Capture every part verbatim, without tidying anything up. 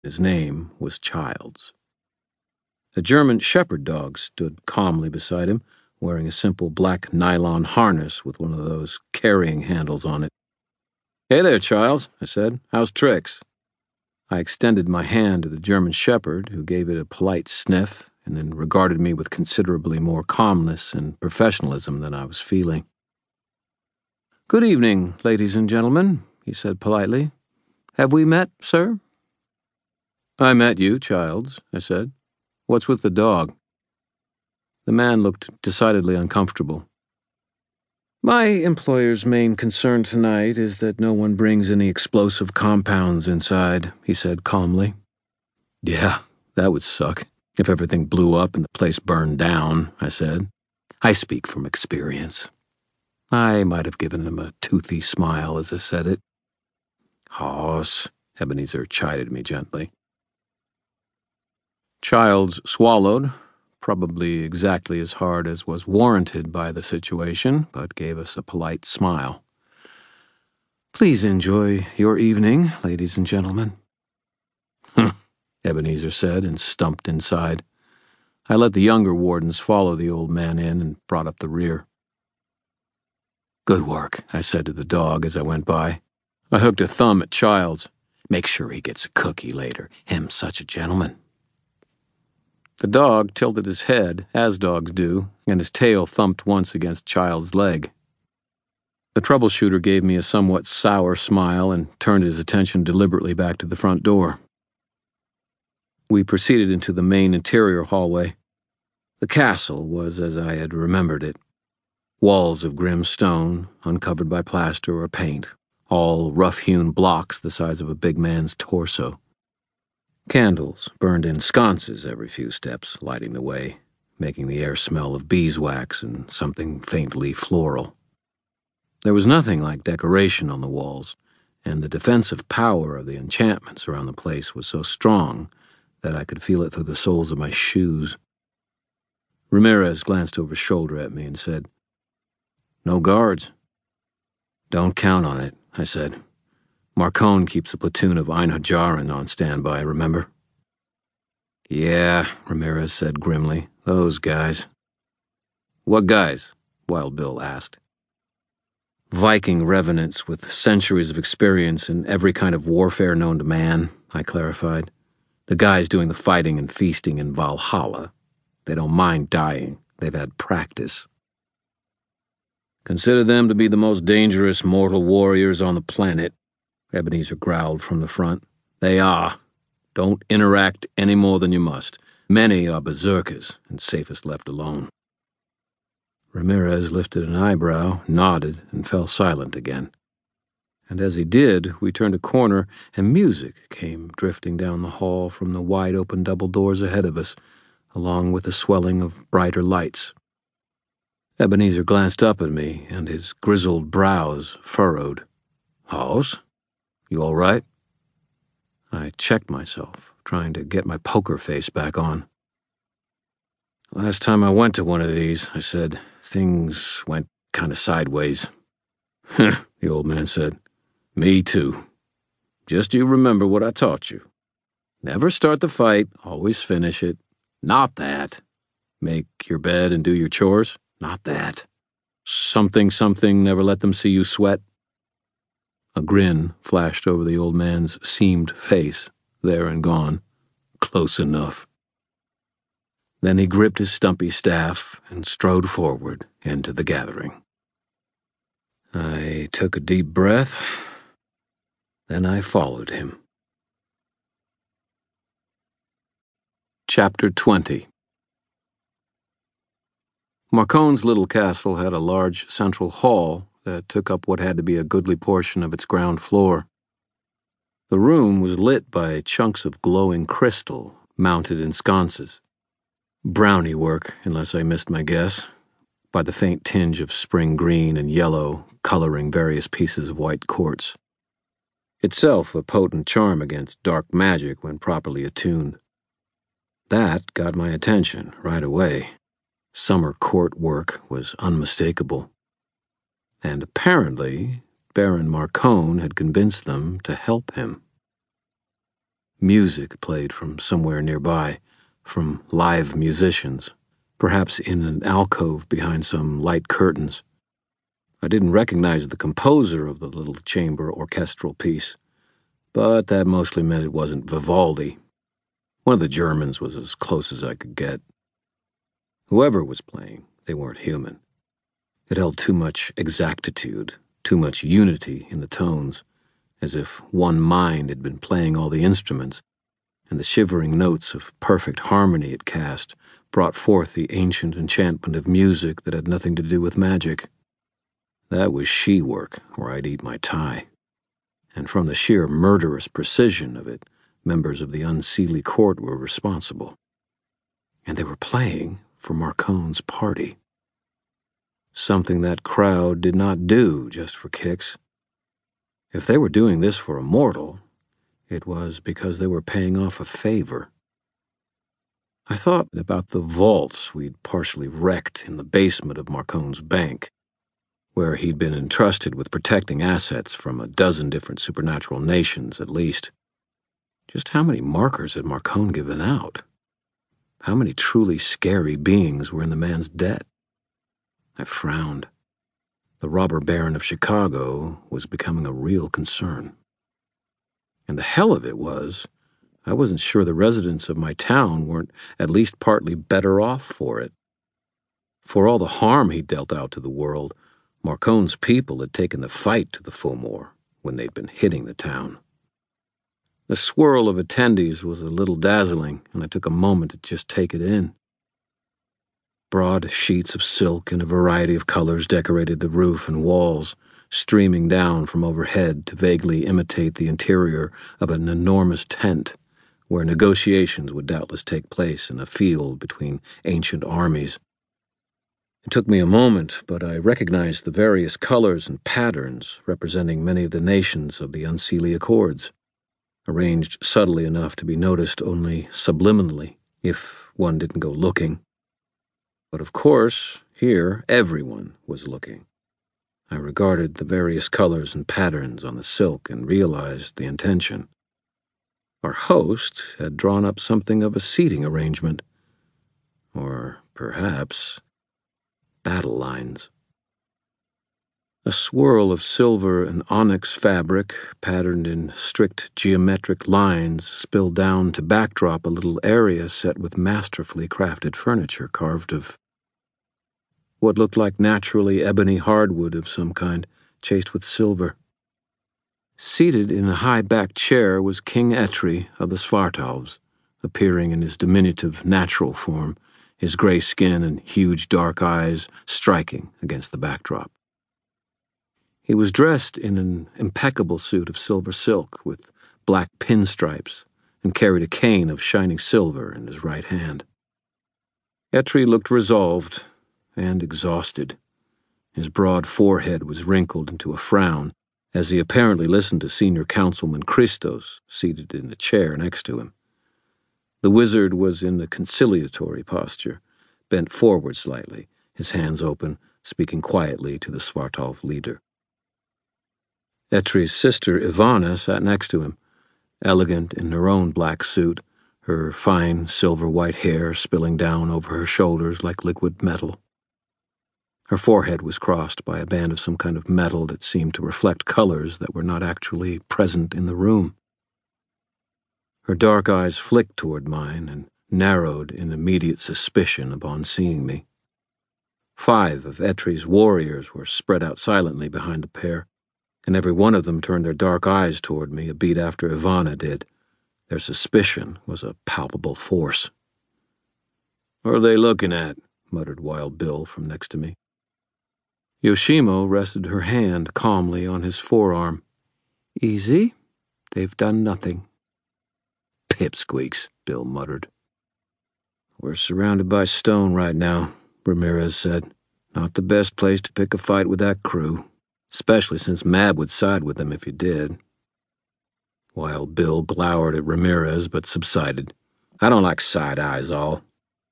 His name was Childs. A German shepherd dog stood calmly beside him, wearing a simple black nylon harness with one of those carrying handles on it. "Hey there, Childs," I said. "How's tricks?" I extended my hand to the German shepherd, who gave it a polite sniff and then regarded me with considerably more calmness and professionalism than I was feeling. "Good evening, ladies and gentlemen," he said politely. "Have we met, sir?" "I met you, Childs," I said. "What's with the dog?" The man looked decidedly uncomfortable. "My employer's main concern tonight is that no one brings any explosive compounds inside," he said calmly. "Yeah, that would suck, if everything blew up and the place burned down," I said. "I speak from experience." I might have given him a toothy smile as I said it. "Hoss," Ebenezer chided me gently. Childs swallowed, probably exactly as hard as was warranted by the situation, but gave us a polite smile. "Please enjoy your evening, ladies and gentlemen." Ebenezer said and stumped inside. I let the younger wardens follow the old man in and brought up the rear. "Good work," I said to the dog as I went by. I hooked a thumb at Childs. "Make sure he gets a cookie later. Him's such a gentleman." The dog tilted his head, as dogs do, and his tail thumped once against Childs' leg. The troubleshooter gave me a somewhat sour smile and turned his attention deliberately back to the front door. We proceeded into the main interior hallway. The castle was as I had remembered it. Walls of grim stone, uncovered by plaster or paint, all rough-hewn blocks the size of a big man's torso. Candles burned in sconces every few steps, lighting the way, making the air smell of beeswax and something faintly floral. There was nothing like decoration on the walls, and the defensive power of the enchantments around the place was so strong that I could feel it through the soles of my shoes. Ramirez glanced over his shoulder at me and said, "No guards." "Don't count on it," I said. "Marcone keeps a platoon of Einhajaran on standby, remember?" "Yeah," Ramirez said grimly. "Those guys." "What guys?" Wild Bill asked. "Viking revenants with centuries of experience in every kind of warfare known to man," I clarified. "The guys doing the fighting and feasting in Valhalla. They don't mind dying. They've had practice." "Consider them to be the most dangerous mortal warriors on the planet," Ebenezer growled from the front. "They are. Don't interact any more than you must. Many are berserkers and safest left alone." Ramirez lifted an eyebrow, nodded, and fell silent again. And as he did, we turned a corner, and music came drifting down the hall from the wide-open double doors ahead of us, along with the swelling of brighter lights. Ebenezer glanced up at me, and his grizzled brows furrowed. "Hoss? You all right?" I checked myself, trying to get my poker face back on. "Last time I went to one of these," I said, "things went kind of sideways." "Huh," the old man said. "Me too. Just you remember what I taught you. Never start the fight, always finish it. Not that. Make your bed and do your chores. Not that. Something, something, never let them see you sweat." A grin flashed over the old man's seamed face, there and gone. Close enough. Then he gripped his stumpy staff and strode forward into the gathering. I took a deep breath, then I followed him. Chapter twenty. Marcone's little castle had a large central hall that took up what had to be a goodly portion of its ground floor. The room was lit by chunks of glowing crystal mounted in sconces. Brownie work, unless I missed my guess, by the faint tinge of spring green and yellow coloring various pieces of white quartz. Itself a potent charm against dark magic when properly attuned. That got my attention right away. Summer court work was unmistakable. And apparently, Baron Marcone had convinced them to help him. Music played from somewhere nearby, from live musicians, perhaps in an alcove behind some light curtains. I didn't recognize the composer of the little chamber orchestral piece, but that mostly meant it wasn't Vivaldi. One of the Germans was as close as I could get. Whoever was playing, they weren't human. It held too much exactitude, too much unity in the tones, as if one mind had been playing all the instruments, and the shivering notes of perfect harmony it cast brought forth the ancient enchantment of music that had nothing to do with magic. That was she-work, or I'd eat my tie. And from the sheer murderous precision of it, members of the unseelie court were responsible. And they were playing for Marcone's party. Something that crowd did not do just for kicks. If they were doing this for a mortal, it was because they were paying off a favor. I thought about the vaults we'd partially wrecked in the basement of Marcone's bank, where he'd been entrusted with protecting assets from a dozen different supernatural nations at least. Just how many markers had Marcone given out? How many truly scary beings were in the man's debt? I frowned. The robber baron of Chicago was becoming a real concern. And the hell of it was, I wasn't sure the residents of my town weren't at least partly better off for it. For all the harm he dealt out to the world, Marcone's people had taken the fight to the Fomor when they'd been hitting the town. The swirl of attendees was a little dazzling, and I took a moment to just take it in. Broad sheets of silk in a variety of colors decorated the roof and walls, streaming down from overhead to vaguely imitate the interior of an enormous tent, where negotiations would doubtless take place in a field between ancient armies. It took me a moment, but I recognized the various colors and patterns representing many of the nations of the Unseelie Accords, arranged subtly enough to be noticed only subliminally, if one didn't go looking. But of course, here everyone was looking. I regarded the various colors and patterns on the silk and realized the intention. Our host had drawn up something of a seating arrangement, or perhaps battle lines. A swirl of silver and onyx fabric, patterned in strict geometric lines, spilled down to backdrop a little area set with masterfully crafted furniture carved of what looked like naturally ebony hardwood of some kind, chased with silver. Seated in a high-backed chair was King Etri of the Svartalfs, appearing in his diminutive natural form, his gray skin and huge dark eyes striking against the backdrop. He was dressed in an impeccable suit of silver silk with black pinstripes and carried a cane of shining silver in his right hand. Etri looked resolved and exhausted. His broad forehead was wrinkled into a frown as he apparently listened to Senior Councilman Christos seated in a chair next to him. The wizard was in a conciliatory posture, bent forward slightly, his hands open, speaking quietly to the Svartalf leader. Etri's sister Ivana sat next to him, elegant in her own black suit, her fine silver-white hair spilling down over her shoulders like liquid metal. Her forehead was crossed by a band of some kind of metal that seemed to reflect colors that were not actually present in the room. Her dark eyes flicked toward mine and narrowed in immediate suspicion upon seeing me. Five of Etri's warriors were spread out silently behind the pair, and every one of them turned their dark eyes toward me a beat after Ivana did. Their suspicion was a palpable force. "What are they looking at?" muttered Wild Bill from next to me. Yoshimo rested her hand calmly on his forearm. "Easy. They've done nothing." "Pipsqueaks," Bill muttered. "We're surrounded by stone right now," Ramirez said. "Not the best place to pick a fight with that crew, especially since Mab would side with them if you did." Wild Bill glowered at Ramirez but subsided. "I don't like side eyes, all."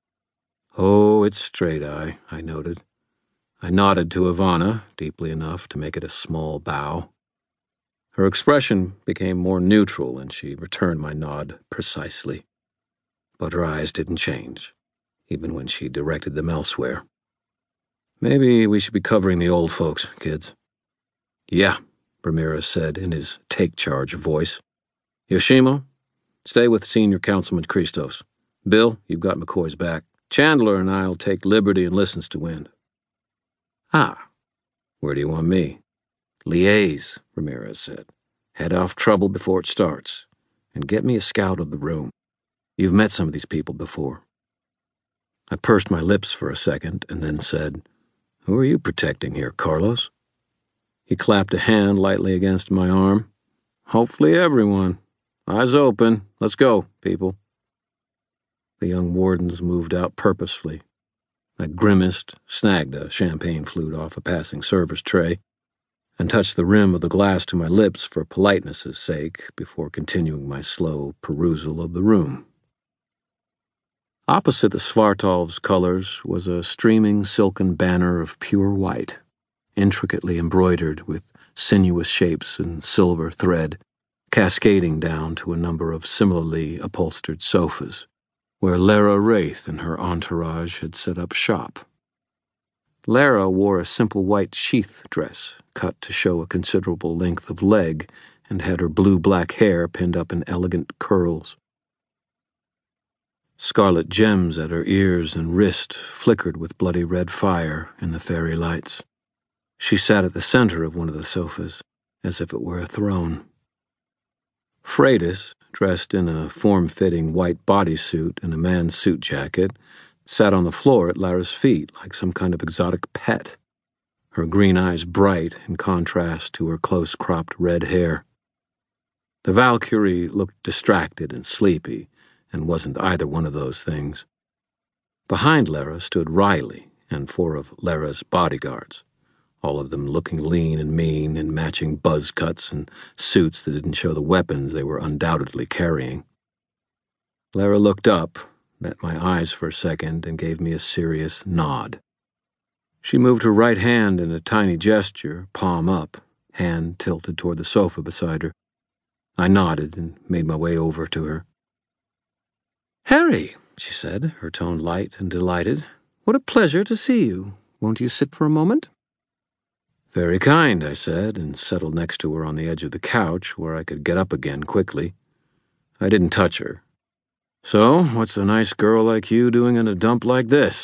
"Oh, it's straight eye," I noted. I nodded to Ivana, deeply enough to make it a small bow. Her expression became more neutral, and she returned my nod precisely. But her eyes didn't change, even when she directed them elsewhere. Maybe we should be covering the old folks, kids. Yeah, Ramirez said in his take-charge voice. Yoshimo, stay with Senior Councilman Christos. Bill, you've got McCoy's back. Chandler and I'll take Liberty and Listens to Wind. Ah, where do you want me? Liaise, Ramirez said. Head off trouble before it starts, and get me a scout of the room. You've met some of these people before. I pursed my lips for a second and then said, Who are you protecting here, Carlos? He clapped a hand lightly against my arm. Hopefully everyone. Eyes open. Let's go, people. The young wardens moved out purposefully. I grimaced, snagged a champagne flute off a passing server's tray, and touched the rim of the glass to my lips for politeness' sake before continuing my slow perusal of the room. Opposite the Svartov's colors was a streaming silken banner of pure white, intricately embroidered with sinuous shapes and silver thread, cascading down to a number of similarly upholstered sofas, where Lara Wraith and her entourage had set up shop. Lara wore a simple white sheath dress, cut to show a considerable length of leg, and had her blue-black hair pinned up in elegant curls. Scarlet gems at her ears and wrist flickered with bloody red fire in the fairy lights. She sat at the center of one of the sofas, as if it were a throne. Freitas, dressed in a form-fitting white bodysuit and a man's suit jacket, sat on the floor at Lara's feet like some kind of exotic pet, her green eyes bright in contrast to her close-cropped red hair. The Valkyrie looked distracted and sleepy, and wasn't either one of those things. Behind Lara stood Riley and four of Lara's bodyguards, all of them looking lean and mean in matching buzz cuts and suits that didn't show the weapons they were undoubtedly carrying. Lara looked up, met my eyes for a second, and gave me a serious nod. She moved her right hand in a tiny gesture, palm up, hand tilted toward the sofa beside her. I nodded and made my way over to her. Harry, she said, her tone light and delighted. What a pleasure to see you. Won't you sit for a moment? Very kind, I said, and settled next to her on the edge of the couch where I could get up again quickly. I didn't touch her. So, what's a nice girl like you doing in a dump like this?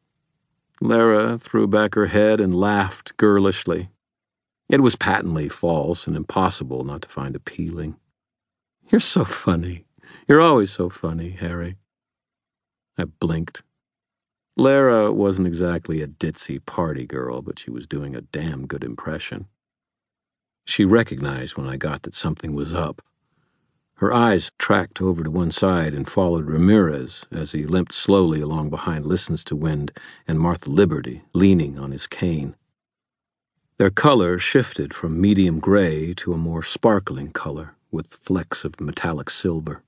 Lara threw back her head and laughed girlishly. It was patently false and impossible not to find appealing. You're so funny. You're always so funny, Harry. I blinked. Lara wasn't exactly a ditzy party girl, but she was doing a damn good impression. She recognized when I got that something was up. Her eyes tracked over to one side and followed Ramirez as he limped slowly along behind Listens to Wind and Martha Liberty, leaning on his cane. Their color shifted from medium gray to a more sparkling color, with flecks of metallic silver.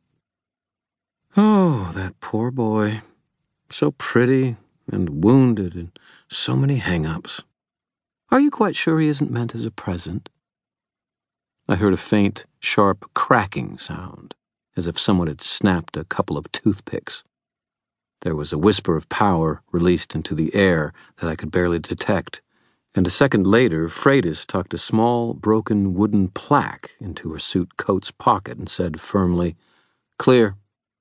Oh, that poor boy. So pretty and wounded and so many hang-ups. Are you quite sure he isn't meant as a present? I heard a faint, sharp cracking sound, as if someone had snapped a couple of toothpicks. There was a whisper of power released into the air that I could barely detect, and a second later, Freitas tucked a small, broken wooden plaque into her suit coat's pocket and said firmly, Clear.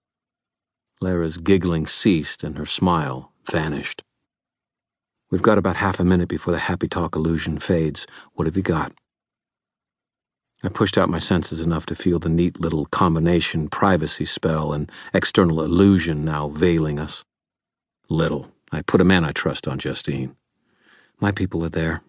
Lara's giggling ceased and her smile vanished. We've got about half a minute before the happy talk illusion fades. What have you got? I pushed out my senses enough to feel the neat little combination privacy spell and external illusion now veiling us. Little. I put a man I trust on Justine. My people are there.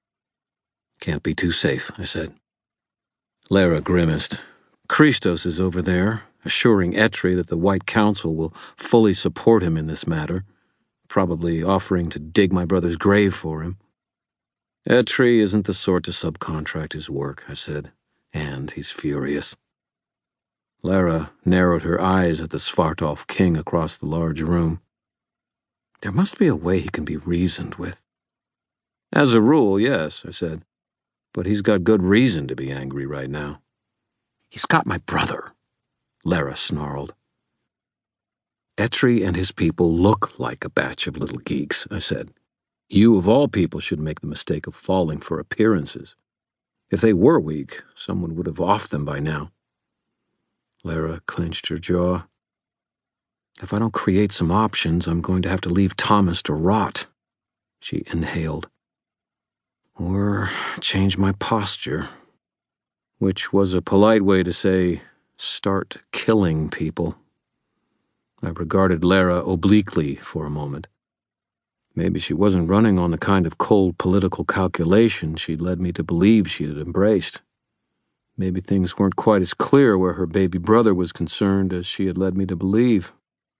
Can't be too safe, I said. Lara grimaced. Christos is over there, assuring Etri that the White Council will fully support him in this matter, probably offering to dig my brother's grave for him. Etri isn't the sort to subcontract his work, I said, and he's furious. Lara narrowed her eyes at the Svartov king across the large room. There must be a way he can be reasoned with. As a rule, yes, I said. but he's got good reason to be angry right now. He's got my brother, Lara snarled. Etri and his people look like a batch of little geeks, I said. You, of all people, should make the mistake of falling for appearances. If they were weak, someone would have offed them by now. Lara clenched her jaw. If I don't create some options, I'm going to have to leave Thomas to rot. She inhaled. Or change my posture. Which was a polite way to say, start killing people. I regarded Lara obliquely for a moment. Maybe she wasn't running on the kind of cold political calculation she'd led me to believe she had embraced. Maybe things weren't quite as clear where her baby brother was concerned as she had led me to believe.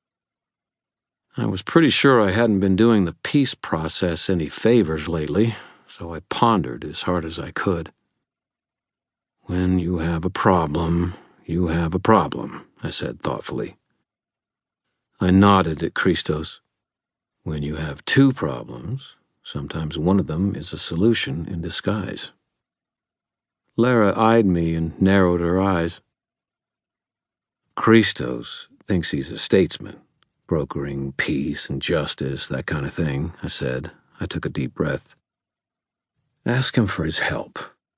I was pretty sure I hadn't been doing the peace process any favors lately, so I pondered as hard as I could. When you have a problem, you have a problem, I said thoughtfully. I nodded at Christos. When you have two problems, sometimes one of them is a solution in disguise. Lara eyed me and narrowed her eyes. Christos thinks he's a statesman, brokering peace and justice, that kind of thing, I said. I took a deep breath. Ask him for his help.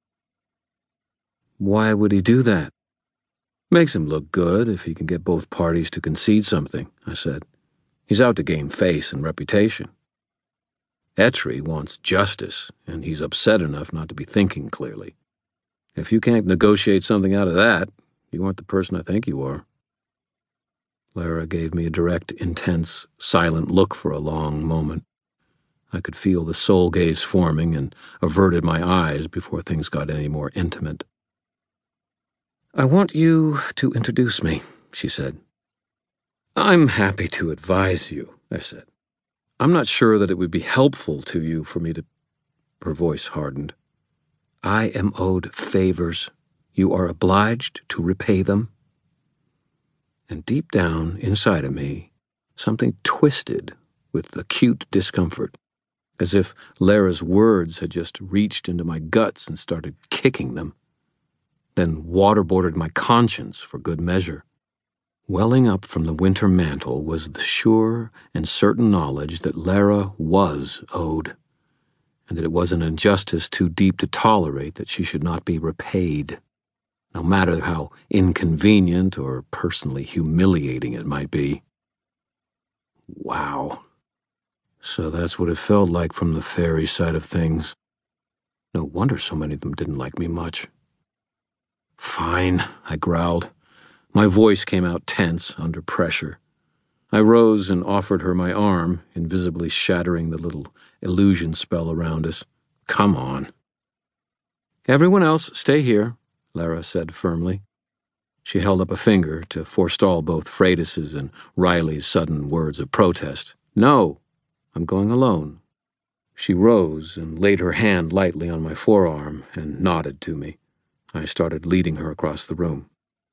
Why would he do that? Makes him look good if he can get both parties to concede something, I said. He's out to gain face and reputation. Etri wants justice, and he's upset enough not to be thinking clearly. If you can't negotiate something out of that, you aren't the person I think you are. Lara gave me a direct, intense, silent look for a long moment. I could feel the soul gaze forming and averted my eyes before things got any more intimate. I want you to introduce me, she said. I'm happy to advise you, I said. I'm not sure that it would be helpful to you for me to... Her voice hardened. I am owed favors. You are obliged to repay them. And deep down inside of me, something twisted with acute discomfort, as if Lara's words had just reached into my guts and started kicking them, then waterboarded my conscience for good measure. Welling up from the winter mantle was the sure and certain knowledge that Lara was owed, and that it was an injustice too deep to tolerate that she should not be repaid, no matter how inconvenient or personally humiliating it might be. Wow. So that's what it felt like from the fairy side of things. No wonder so many of them didn't like me much. Fine, I growled. My voice came out tense under pressure. I rose and offered her my arm, invisibly shattering the little illusion spell around us. Come on. Everyone else, stay here, Lara said firmly. She held up a finger to forestall both Freydis's and Riley's sudden words of protest. No, I'm going alone. She rose and laid her hand lightly on my forearm and nodded to me. I started leading her across the room.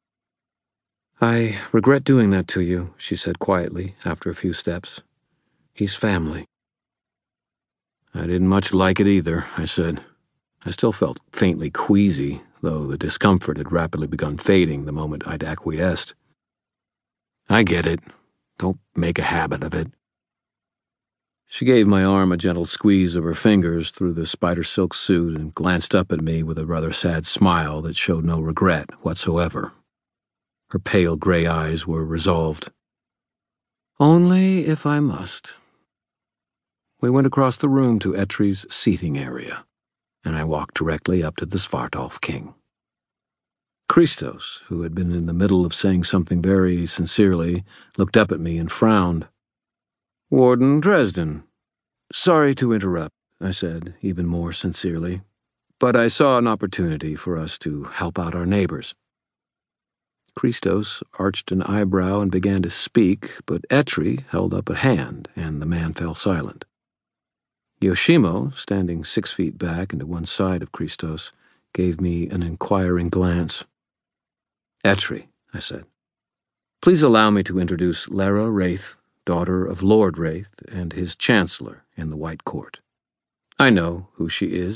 I regret doing that to you, she said quietly after a few steps. He's family. I didn't much like it either, I said. I still felt faintly queasy, though the discomfort had rapidly begun fading the moment I'd acquiesced. I get it. Don't make a habit of it. She gave my arm a gentle squeeze of her fingers through the spider silk suit and glanced up at me with a rather sad smile that showed no regret whatsoever. Her pale gray eyes were resolved. Only if I must. We went across the room to Etri's seating area, and I walked directly up to the Svartalf king. Christos, who had been in the middle of saying something very sincerely, looked up at me and frowned. Warden Dresden. Sorry to interrupt, I said, even more sincerely, but I saw an opportunity for us to help out our neighbors. Christos arched an eyebrow and began to speak, but Etri held up a hand, and the man fell silent. Yoshimo, standing six feet back and to one side of Christos, gave me an inquiring glance. Etri, I said, please allow me to introduce Lara Wraith, daughter of Lord Wraith and his chancellor in the White Court. I know who she is,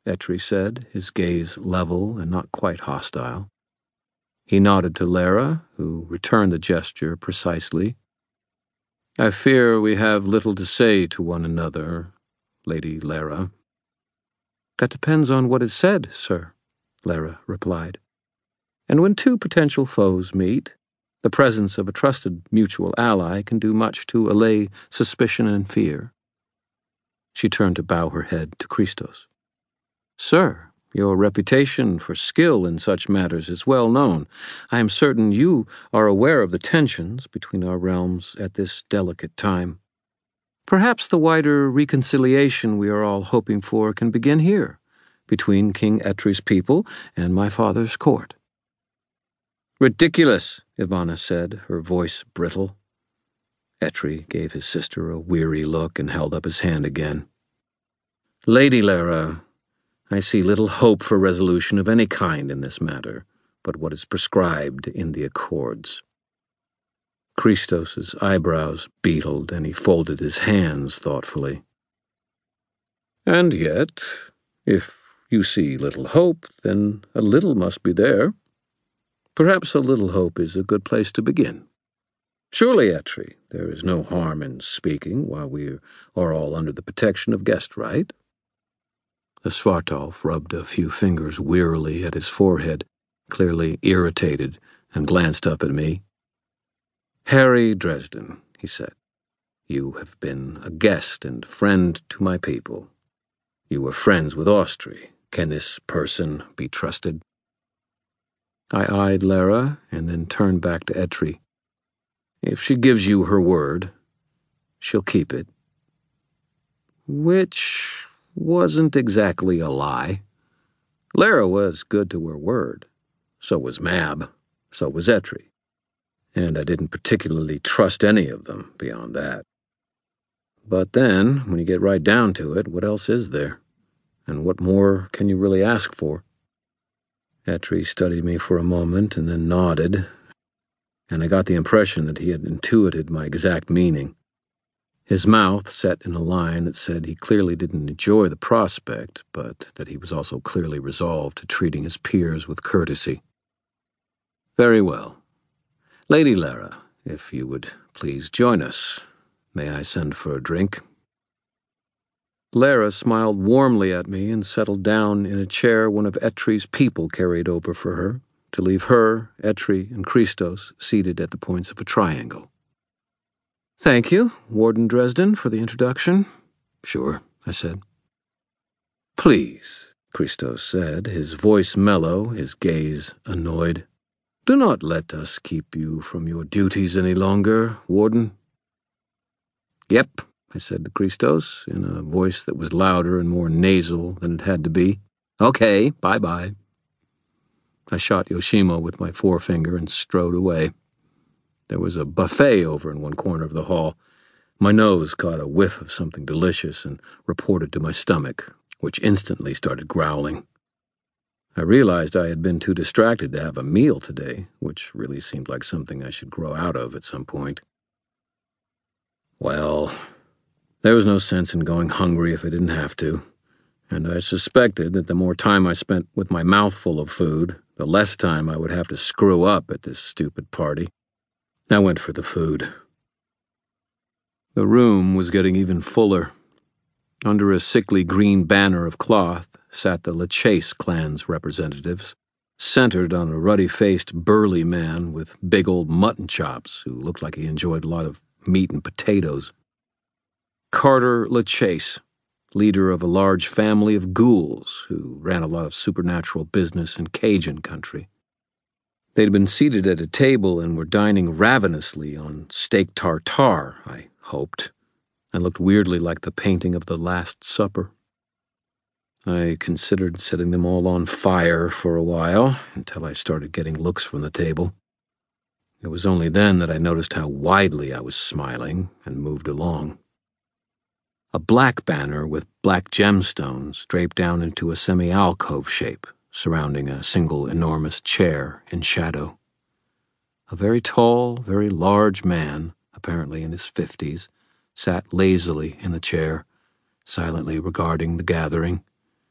Etri said, his gaze level and not quite hostile. He nodded to Lara, who returned the gesture precisely. I fear we have little to say to one another, Lady Lara. That depends on what is said, sir, Lara replied. And when two potential foes meet, the presence of a trusted mutual ally can do much to allay suspicion and fear. She turned to bow her head to Christos. Sir, your reputation for skill in such matters is well known. I am certain you are aware of the tensions between our realms at this delicate time. Perhaps the wider reconciliation we are all hoping for can begin here, between King Etri's people and my father's court. Ridiculous, Ivana said, her voice brittle. Etri gave his sister a weary look and held up his hand again. Lady Lara, I see little hope for resolution of any kind in this matter, but what is prescribed in the accords. Christos's eyebrows beetled, and he folded his hands thoughtfully. And yet, if you see little hope, then a little must be there. Perhaps a little hope is a good place to begin. Surely, Etri, there is no harm in speaking while we are all under the protection of guest right. The Svartalf rubbed a few fingers wearily at his forehead, clearly irritated, and glanced up at me. Harry Dresden, he said, you have been a guest and friend to my people. You were friends with Austri. Can this person be trusted? I eyed Lara and then turned back to Etri. If she gives you her word, she'll keep it. Which wasn't exactly a lie. Lara was good to her word. So was Mab. So was Etri. And I didn't particularly trust any of them beyond that. But then, when you get right down to it, what else is there? And what more can you really ask for? Etri studied me for a moment and then nodded, and I got the impression that he had intuited my exact meaning. His mouth set in a line that said he clearly didn't enjoy the prospect, but that he was also clearly resolved to treating his peers with courtesy. Very well. Lady Lara, if you would please join us. May I send for a drink? Lara smiled warmly at me and settled down in a chair one of Etri's people carried over for her, to leave her, Etri, and Christos seated at the points of a triangle. Thank you, Warden Dresden, for the introduction. Sure, I said. Please, Christos said, his voice mellow, his gaze annoyed. Do not let us keep you from your duties any longer, Warden. Yep, I said to Christos, in a voice that was louder and more nasal than it had to be. Okay, bye-bye. I shot Yoshimo with my forefinger and strode away. There was a buffet over in one corner of the hall. My nose caught a whiff of something delicious and reported to my stomach, which instantly started growling. I realized I had been too distracted to have a meal today, which really seemed like something I should grow out of at some point. Well, there was no sense in going hungry if I didn't have to, and I suspected that the more time I spent with my mouth full of food, the less time I would have to screw up at this stupid party. I went for the food. The room was getting even fuller. Under a sickly green banner of cloth sat the LeChase clan's representatives, centered on a ruddy-faced, burly man with big old mutton chops who looked like he enjoyed a lot of meat and potatoes. Carter LeChase, leader of a large family of ghouls who ran a lot of supernatural business in Cajun country. They'd been seated at a table and were dining ravenously on steak tartare, I hoped, and looked weirdly like the painting of the Last Supper. I considered setting them all on fire for a while, until I started getting looks from the table. It was only then that I noticed how widely I was smiling and moved along. A black banner with black gemstones draped down into a semi-alcove shape, surrounding a single enormous chair in shadow. A very tall, very large man, apparently in his fifties, sat lazily in the chair, silently regarding the gathering.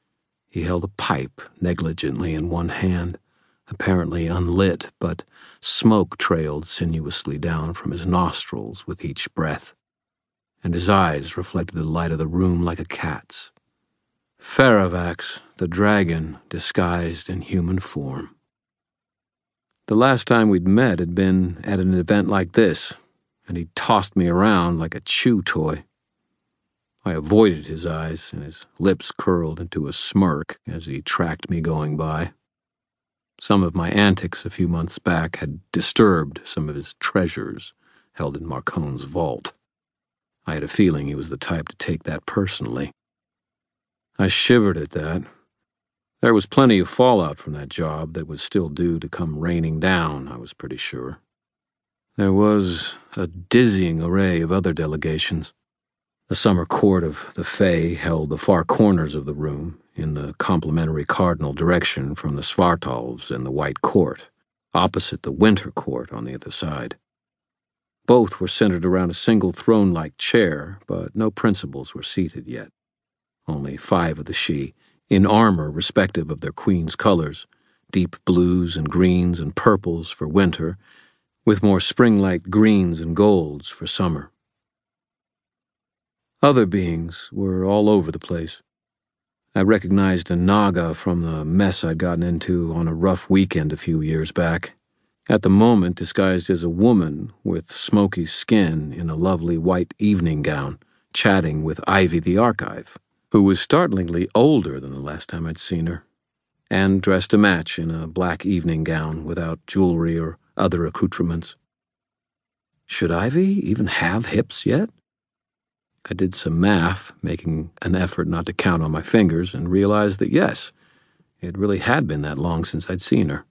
He held a pipe negligently in one hand, apparently unlit, but smoke trailed sinuously down from his nostrils with each breath, and his eyes reflected the light of the room like a cat's. Fairavax, the dragon, disguised in human form. The last time we'd met had been at an event like this, and he tossed me around like a chew toy. I avoided his eyes, and his lips curled into a smirk as he tracked me going by. Some of my antics a few months back had disturbed some of his treasures held in Marcone's vault. I had a feeling he was the type to take that personally. I shivered at that. There was plenty of fallout from that job that was still due to come raining down, I was pretty sure. There was a dizzying array of other delegations. The summer court of the Fae held the far corners of the room, in the complementary cardinal direction from the Svartalvs and the White Court, opposite the Winter Court on the other side. Both were centered around a single throne-like chair, but no principals were seated yet. Only five of the Sidhe, in armor respective of their queen's colors, deep blues and greens and purples for winter, with more spring-like greens and golds for summer. Other beings were all over the place. I recognized a Naga from the mess I'd gotten into on a rough weekend a few years back, at the moment disguised as a woman with smoky skin in a lovely white evening gown, chatting with Ivy the Archive, who was startlingly older than the last time I'd seen her, and dressed to match in a black evening gown without jewelry or other accoutrements. Should Ivy even have hips yet? I did some math, making an effort not to count on my fingers, and realized that yes, it really had been that long since I'd seen her.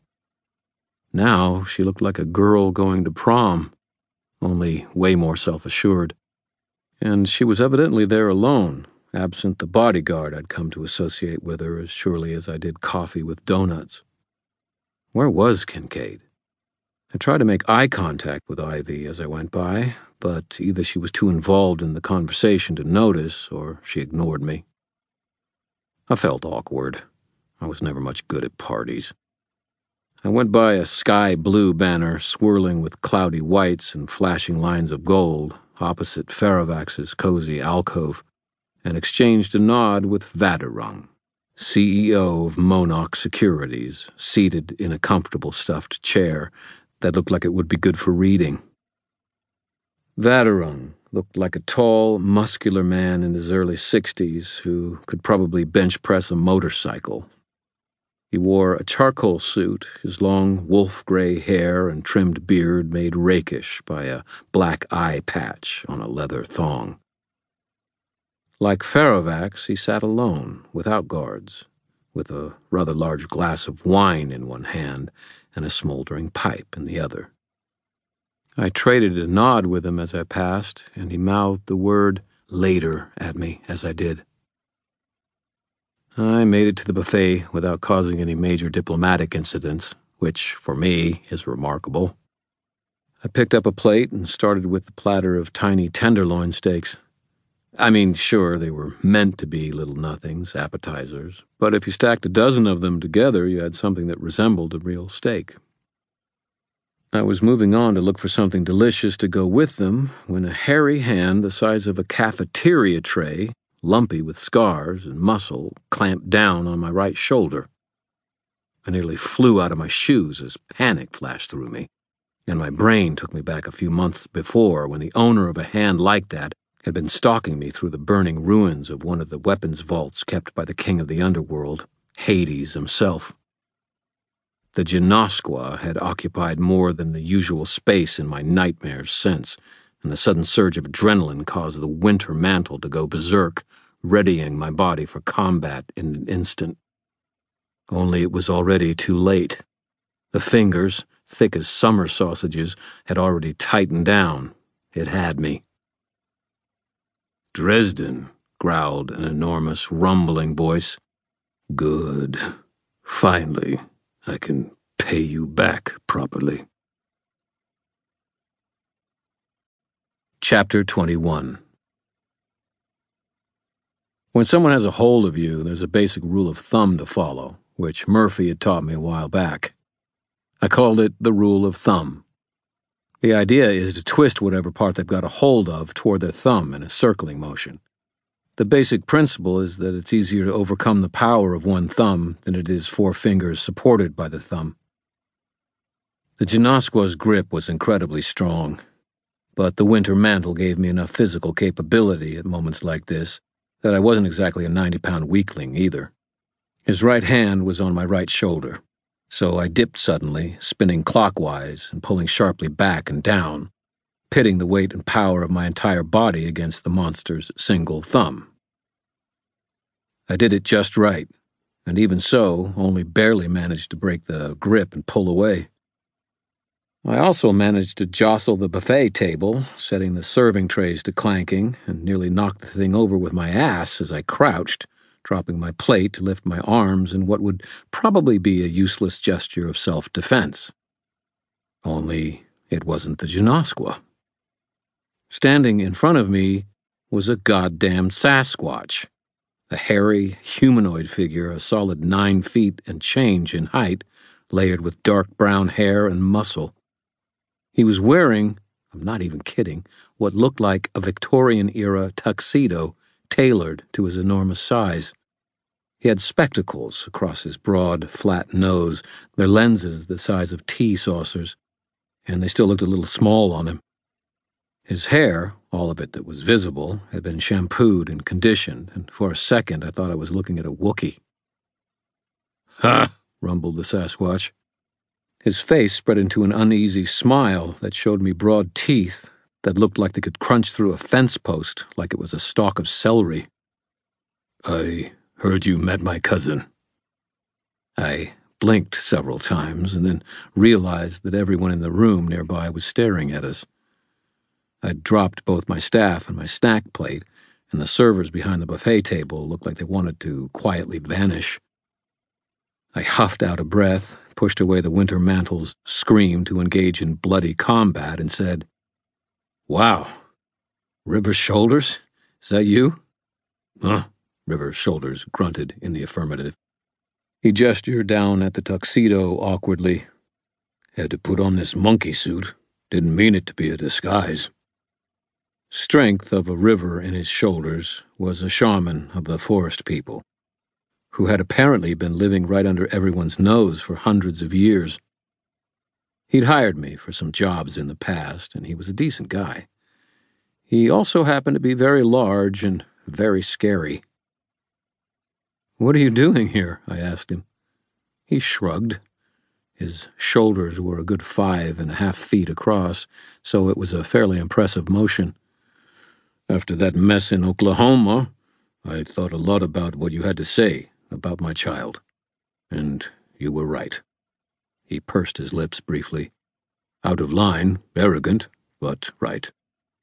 Now she looked like a girl going to prom, only way more self-assured. And she was evidently there alone, absent the bodyguard I'd come to associate with her as surely as I did coffee with donuts. Where was Kincaid? I tried to make eye contact with Ivy as I went by, but either she was too involved in the conversation to notice, or she ignored me. I felt awkward. I was never much good at parties. I went by a sky blue banner swirling with cloudy whites and flashing lines of gold opposite Fairavax's cozy alcove, and exchanged a nod with Vadarung, C E O of Monarch Securities, seated in a comfortable stuffed chair that looked like it would be good for reading. Vadarung looked like a tall, muscular man in his early sixties who could probably bench press a motorcycle. He wore a charcoal suit, his long wolf-gray hair and trimmed beard made rakish by a black eye patch on a leather thong. Like Fairavax, he sat alone, without guards, with a rather large glass of wine in one hand and a smoldering pipe in the other. I traded a nod with him as I passed, and he mouthed the word later at me as I did. I made it to the buffet without causing any major diplomatic incidents, which, for me, is remarkable. I picked up a plate and started with the platter of tiny tenderloin steaks. I mean, sure, they were meant to be little nothings, appetizers, but if you stacked a dozen of them together, you had something that resembled a real steak. I was moving on to look for something delicious to go with them when a hairy hand the size of a cafeteria tray, lumpy with scars and muscle, clamped down on my right shoulder. I nearly flew out of my shoes as panic flashed through me, and my brain took me back a few months before when the owner of a hand like that had been stalking me through the burning ruins of one of the weapons vaults kept by the king of the underworld, Hades himself. The Gymnosqua had occupied more than the usual space in my nightmares since, and the sudden surge of adrenaline caused the winter mantle to go berserk, readying my body for combat in an instant. Only it was already too late. The fingers, thick as summer sausages, had already tightened down. It had me. "Dresden," growled an enormous, rumbling voice. "Good. Finally, I can pay you back properly." Chapter twenty-one. When someone has a hold of you, there's a basic rule of thumb to follow, which Murphy had taught me a while back. I called it the rule of thumb. The idea is to twist whatever part they've got a hold of toward their thumb in a circling motion. The basic principle is that it's easier to overcome the power of one thumb than it is four fingers supported by the thumb. The Genasqua's grip was incredibly strong, but the winter mantle gave me enough physical capability at moments like this that I wasn't exactly a ninety-pound weakling either. His right hand was on my right shoulder, so I dipped suddenly, spinning clockwise and pulling sharply back and down, pitting the weight and power of my entire body against the monster's single thumb. I did it just right, and even so, only barely managed to break the grip and pull away. I also managed to jostle the buffet table, setting the serving trays to clanking, and nearly knocked the thing over with my ass as I crouched, dropping my plate to lift my arms in what would probably be a useless gesture of self-defense. Only it wasn't the Genasqua. Standing in front of me was a goddamn Sasquatch, a hairy, humanoid figure a solid nine feet and change in height, layered with dark brown hair and muscle. He was wearing, I'm not even kidding, what looked like a Victorian-era tuxedo tailored to his enormous size. He had spectacles across his broad, flat nose, their lenses the size of tea saucers, and they still looked a little small on him. His hair, all of it that was visible, had been shampooed and conditioned, and for a second I thought I was looking at a Wookiee. "Ha!" rumbled the Sasquatch. His face spread into an uneasy smile that showed me broad teeth that looked like they could crunch through a fence post like it was a stalk of celery. "I heard you met my cousin." I blinked several times and then realized that everyone in the room nearby was staring at us. I'd dropped both my staff and my snack plate, and the servers behind the buffet table looked like they wanted to quietly vanish. I huffed out a breath, pushed away the winter mantle's scream to engage in bloody combat, and said, "Wow, River Shoulders, is that you?" "Huh?" River Shoulders grunted in the affirmative. He gestured down at the tuxedo awkwardly. "Had to put on this monkey suit. Didn't mean it to be a disguise." Strength of a river in his shoulders was a shaman of the forest people, who had apparently been living right under everyone's nose for hundreds of years. He'd hired me for some jobs in the past, and he was a decent guy. He also happened to be very large and very scary. "What are you doing here?" I asked him. He shrugged. His shoulders were a good five and a half feet across, so it was a fairly impressive motion. "After that mess in Oklahoma, I thought a lot about what you had to say about my child. And you were right." He pursed his lips briefly. "Out of line, arrogant, but right."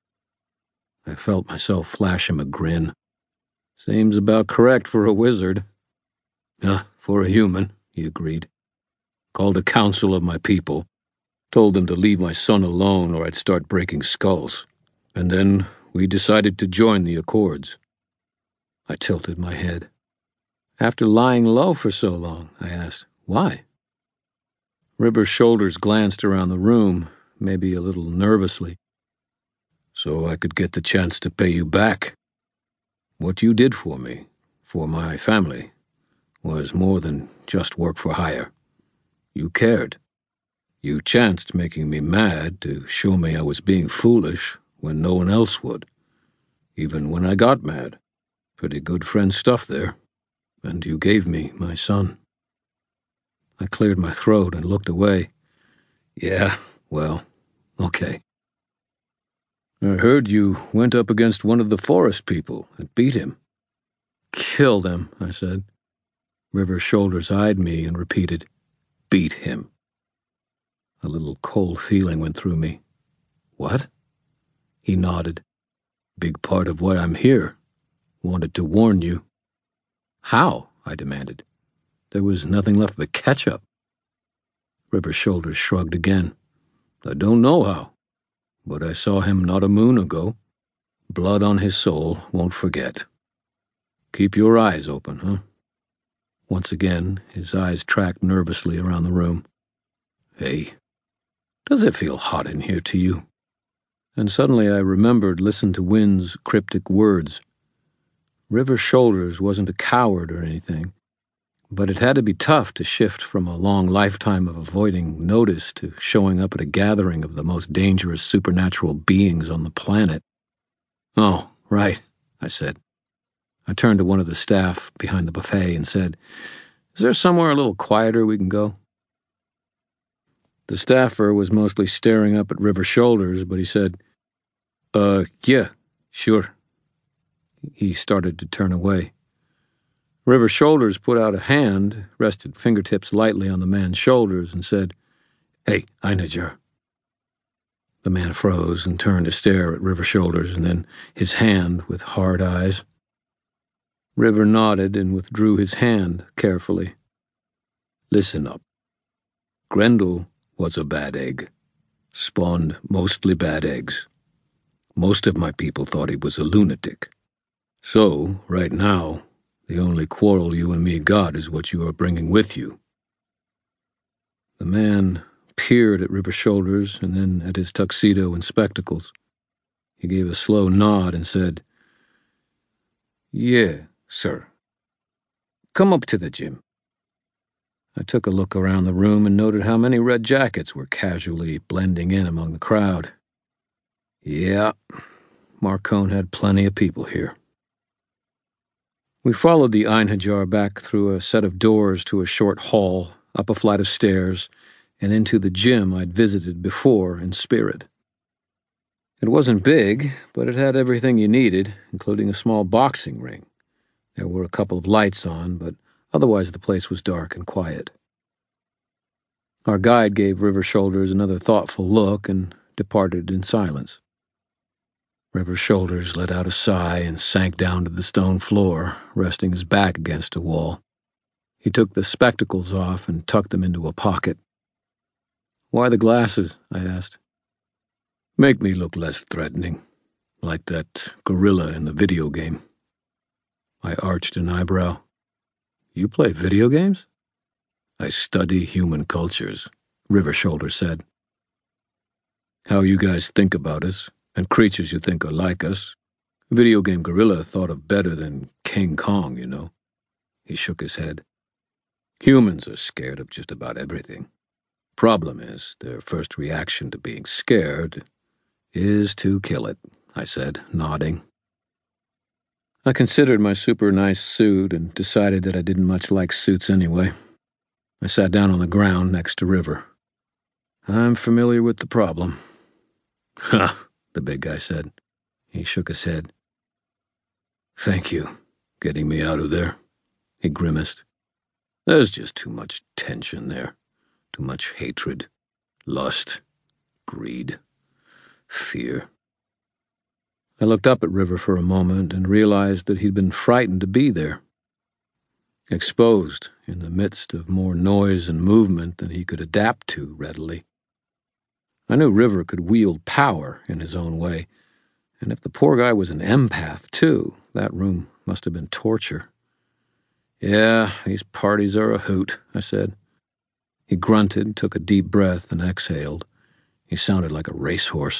I felt myself flash him a grin. "Seems about correct for a wizard." "Yeah, for a human," he agreed. "Called a council of my people. Told them to leave my son alone or I'd start breaking skulls. And then we decided to join the Accords." I tilted my head. "After lying low for so long," I asked, "why?" River's Shoulders glanced around the room, maybe a little nervously. "So I could get the chance to pay you back. What you did for me, for my family, was more than just work for hire. You cared. You chanced making me mad to show me I was being foolish when no one else would. Even when I got mad. Pretty good friend stuff there. And you gave me my son." I cleared my throat and looked away. "Yeah, well, okay." "I heard you went up against one of the forest people and beat him." "Killed him," I said. River Shoulders eyed me and repeated, "Beat him." A little cold feeling went through me. "What?" He nodded. "Big part of why I'm here. Wanted to warn you." "How?" I demanded. There was nothing left but ketchup. River Shoulders shrugged again. "I don't know how, but I saw him not a moon ago. Blood on his soul, won't forget." Keep your eyes open, huh? Once again, his eyes tracked nervously around the room. Hey, does it feel hot in here to you? And suddenly I remembered Listen to Wind's cryptic words. River Shoulders wasn't a coward or anything, but it had to be tough to shift from a long lifetime of avoiding notice to showing up at a gathering of the most dangerous supernatural beings on the planet. Oh, right, I said. I turned to one of the staff behind the buffet and said, Is there somewhere a little quieter we can go? The staffer was mostly staring up at River Shoulders, but he said, Uh, yeah, sure. He started to turn away. River Shoulders put out a hand, rested fingertips lightly on the man's shoulders, and said, Hey, Einhajar. The man froze and turned to stare at River Shoulders, and then his hand with hard eyes. River nodded and withdrew his hand carefully. Listen up. Grendel was a bad egg. Spawned mostly bad eggs. Most of my people thought he was a lunatic. So, right now, the only quarrel you and me got is what you are bringing with you. The man peered at River Shoulders and then at his tuxedo and spectacles. He gave a slow nod and said, Yeah, sir. Come up to the gym. I took a look around the room and noted how many red jackets were casually blending in among the crowd. Yeah, Marcone had plenty of people here. We followed the Einhajar back through a set of doors to a short hall, up a flight of stairs, and into the gym I'd visited before in spirit. It wasn't big, but it had everything you needed, including a small boxing ring. There were a couple of lights on, but otherwise the place was dark and quiet. Our guide gave River Shoulders another thoughtful look and departed in silence. River Shoulders let out a sigh and sank down to the stone floor, resting his back against a wall. He took the spectacles off and tucked them into a pocket. Why the glasses? I asked. Make me look less threatening, like that gorilla in the video game. I arched an eyebrow. You play video games? I study human cultures, River Shoulders said. How you guys think about us, and creatures you think are like us. Video game gorilla thought of better than King Kong, you know. He shook his head. Humans are scared of just about everything. Problem is, their first reaction to being scared is to kill it, I said, nodding. I considered my super nice suit and decided that I didn't much like suits anyway. I sat down on the ground next to River. I'm familiar with the problem. Ha, the big guy said. He shook his head. Thank you, getting me out of there, he grimaced. There's just too much tension there. Too much hatred, lust, greed, fear. I looked up at River for a moment and realized that he'd been frightened to be there. Exposed in the midst of more noise and movement than he could adapt to readily. I knew River could wield power in his own way, and if the poor guy was an empath, too, that room must have been torture. Yeah, these parties are a hoot, I said. He grunted, took a deep breath, and exhaled. He sounded like a racehorse.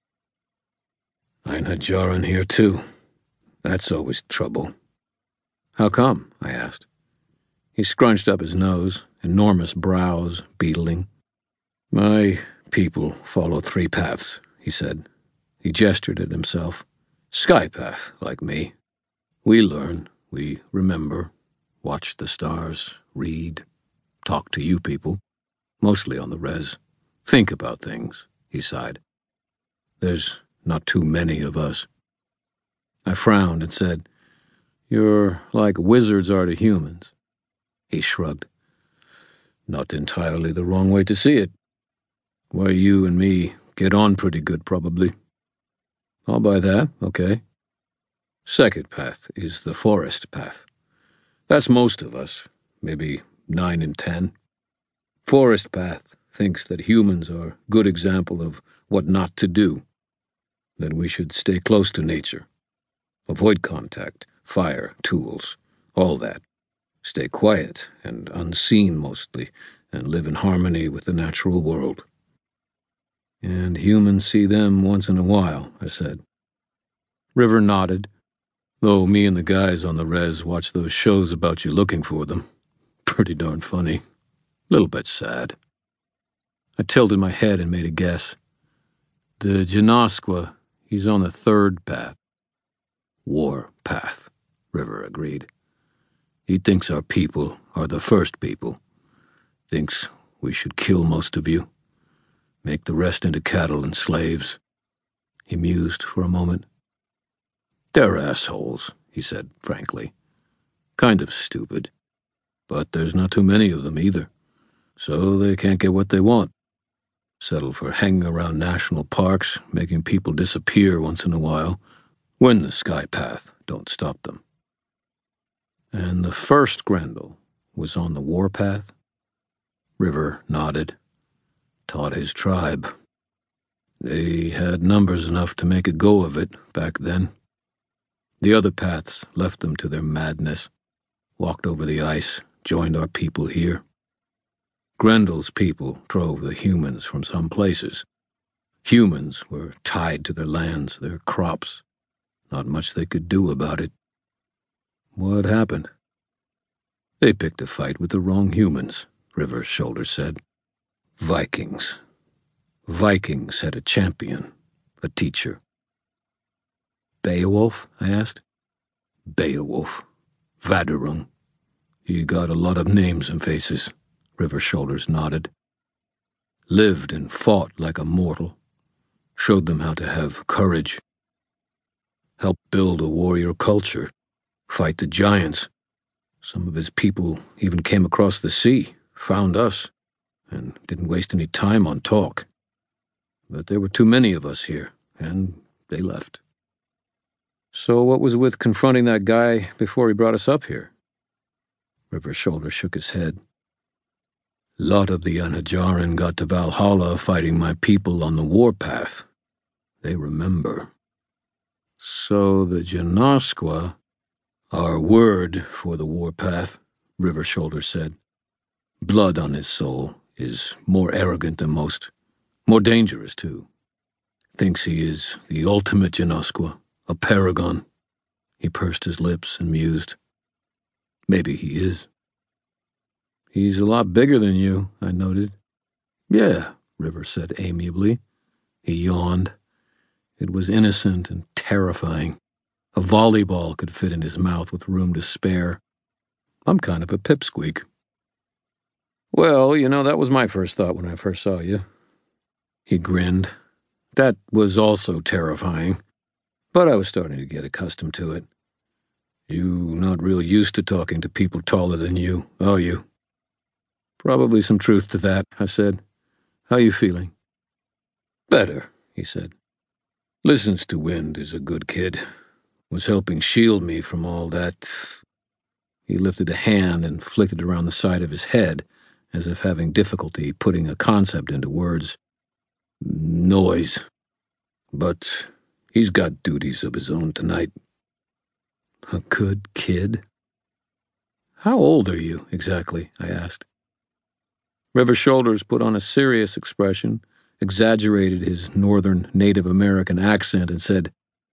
Einhajar in here, too. That's always trouble. How come? I asked. He scrunched up his nose, enormous brows beetling. My people follow three paths, he said. He gestured at himself. Sky path, like me. We learn, we remember, watch the stars, read, talk to you people, mostly on the res. Think about things, he sighed. There's not too many of us. I frowned and said, You're like wizards are to humans. He shrugged. Not entirely the wrong way to see it. Why, you and me get on pretty good, probably. I'll buy that, okay. Second path is the forest path. That's most of us, maybe nine in ten. Forest path thinks that humans are a good example of what not to do. That we should stay close to nature. Avoid contact, fire, tools, all that. Stay quiet and unseen mostly, and live in harmony with the natural world. And humans see them once in a while, I said. River nodded, though me and the guys on the res watch those shows about you looking for them. Pretty darn funny. Little bit sad. I tilted my head and made a guess. The Janasqua, he's on the third path. War path, River agreed. He thinks our people are the first people. Thinks we should kill most of you. Make the rest into cattle and slaves. He mused for a moment. They're assholes, he said frankly. Kind of stupid. But there's not too many of them either. So they can't get what they want. Settle for hanging around national parks, making people disappear once in a while, when the sky path don't stop them. And the first Grendel was on the warpath? River nodded. Taught his tribe. They had numbers enough to make a go of it back then. The other paths left them to their madness, walked over the ice, joined our people here. Grendel's people drove the humans from some places. Humans were tied to their lands, their crops. Not much they could do about it. What happened? They picked a fight with the wrong humans, River's shoulder said. Vikings. Vikings had a champion, a teacher. Beowulf, I asked. Beowulf. Vadarung. He got a lot of names and faces. River's shoulders nodded. Lived and fought like a mortal. Showed them how to have courage. Helped build a warrior culture. Fight the giants. Some of his people even came across the sea, found us, and didn't waste any time on talk. But there were too many of us here, and they left. So what was with confronting that guy before he brought us up here? River's shoulder shook his head. Lot of the Anajaran got to Valhalla fighting my people on the warpath. They remember. So the Janasqua, our word for the warpath, River Shoulder said. Blood on his soul, is more arrogant than most. More dangerous, too. Thinks he is the ultimate Janasqua, a paragon. He pursed his lips and mused. Maybe he is. He's a lot bigger than you, I noted. Yeah, River said amiably. He yawned. It was innocent and terrifying. A volleyball could fit in his mouth with room to spare. I'm kind of a pipsqueak. Well, you know, that was my first thought when I first saw you. He grinned. That was also terrifying, but I was starting to get accustomed to it. You not real used to talking to people taller than you, are you? Probably some truth to that, I said. How you feeling? Better, he said. Listens to Wind is a good kid. Was helping shield me from all that. He lifted a hand and flicked it around the side of his head, as if having difficulty putting a concept into words. Noise. But he's got duties of his own tonight. A good kid? How old are you, exactly? I asked. River Shoulders put on a serious expression, exaggerated his northern Native American accent, and said,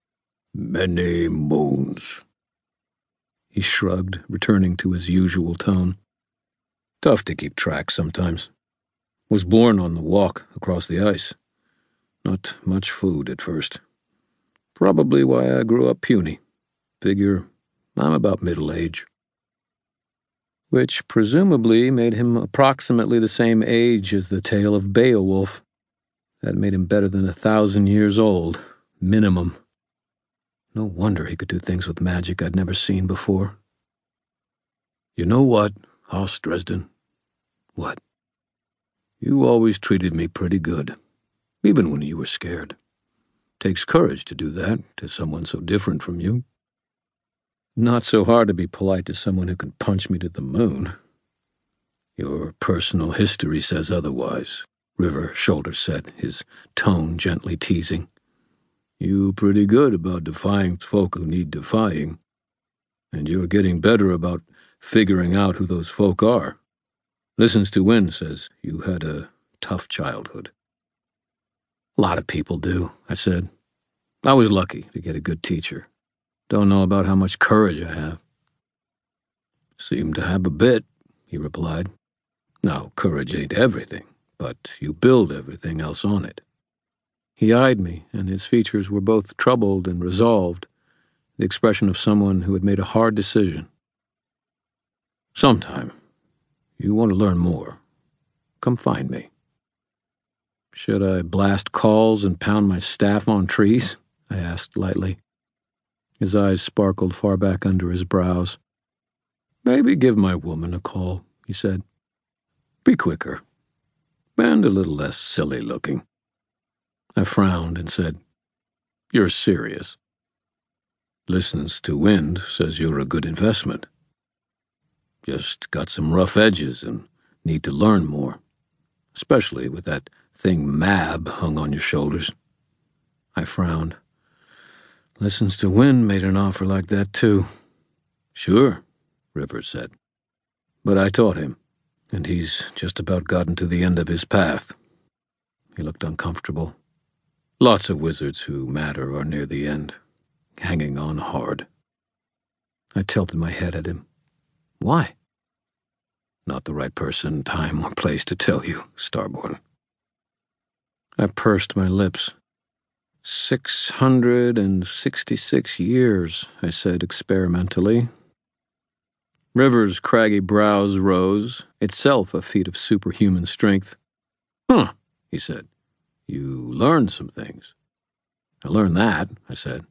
Many moons. He shrugged, returning to his usual tone. Tough to keep track sometimes. Was born on the walk across the ice. Not much food at first. Probably why I grew up puny. Figure I'm about middle age. Which presumably made him approximately the same age as the tale of Beowulf. That made him better than a thousand years old, minimum. No wonder he could do things with magic I'd never seen before. You know what, Hoss Dresden? What? You always treated me pretty good, even when you were scared. Takes courage to do that to someone so different from you. Not so hard to be polite to someone who can punch me to the moon. Your personal history says otherwise, River Shoulder said, his tone gently teasing. You pretty good about defying folk who need defying. And you're getting better about figuring out who those folk are. Listens to Win says you had a tough childhood. A lot of people do, I said. I was lucky to get a good teacher. Don't know about how much courage I have. Seem to have a bit, he replied. Now, courage ain't everything, but you build everything else on it. He eyed me, and his features were both troubled and resolved, the expression of someone who had made a hard decision. Sometime, you want to learn more, come find me. Should I blast calls and pound my staff on trees? I asked lightly. His eyes sparkled far back under his brows. Maybe give my woman a call, he said. Be quicker, and a little less silly-looking. I frowned and said, You're serious. Listens to Wind says you're a good investment. Just got some rough edges and need to learn more, especially with that thing Mab hung on your shoulders. I frowned. Listens to Wind made an offer like that, too. Sure, Rivers said. But I taught him, and he's just about gotten to the end of his path. He looked uncomfortable. Lots of wizards who matter are near the end, hanging on hard. I tilted my head at him. Why? Not the right person, time, or place to tell you, Starborn. I pursed my lips. Six hundred and sixty-six years, I said experimentally. Rivers' craggy brows rose, itself a feat of superhuman strength. Huh, he said. You learned some things. I learned that, I said.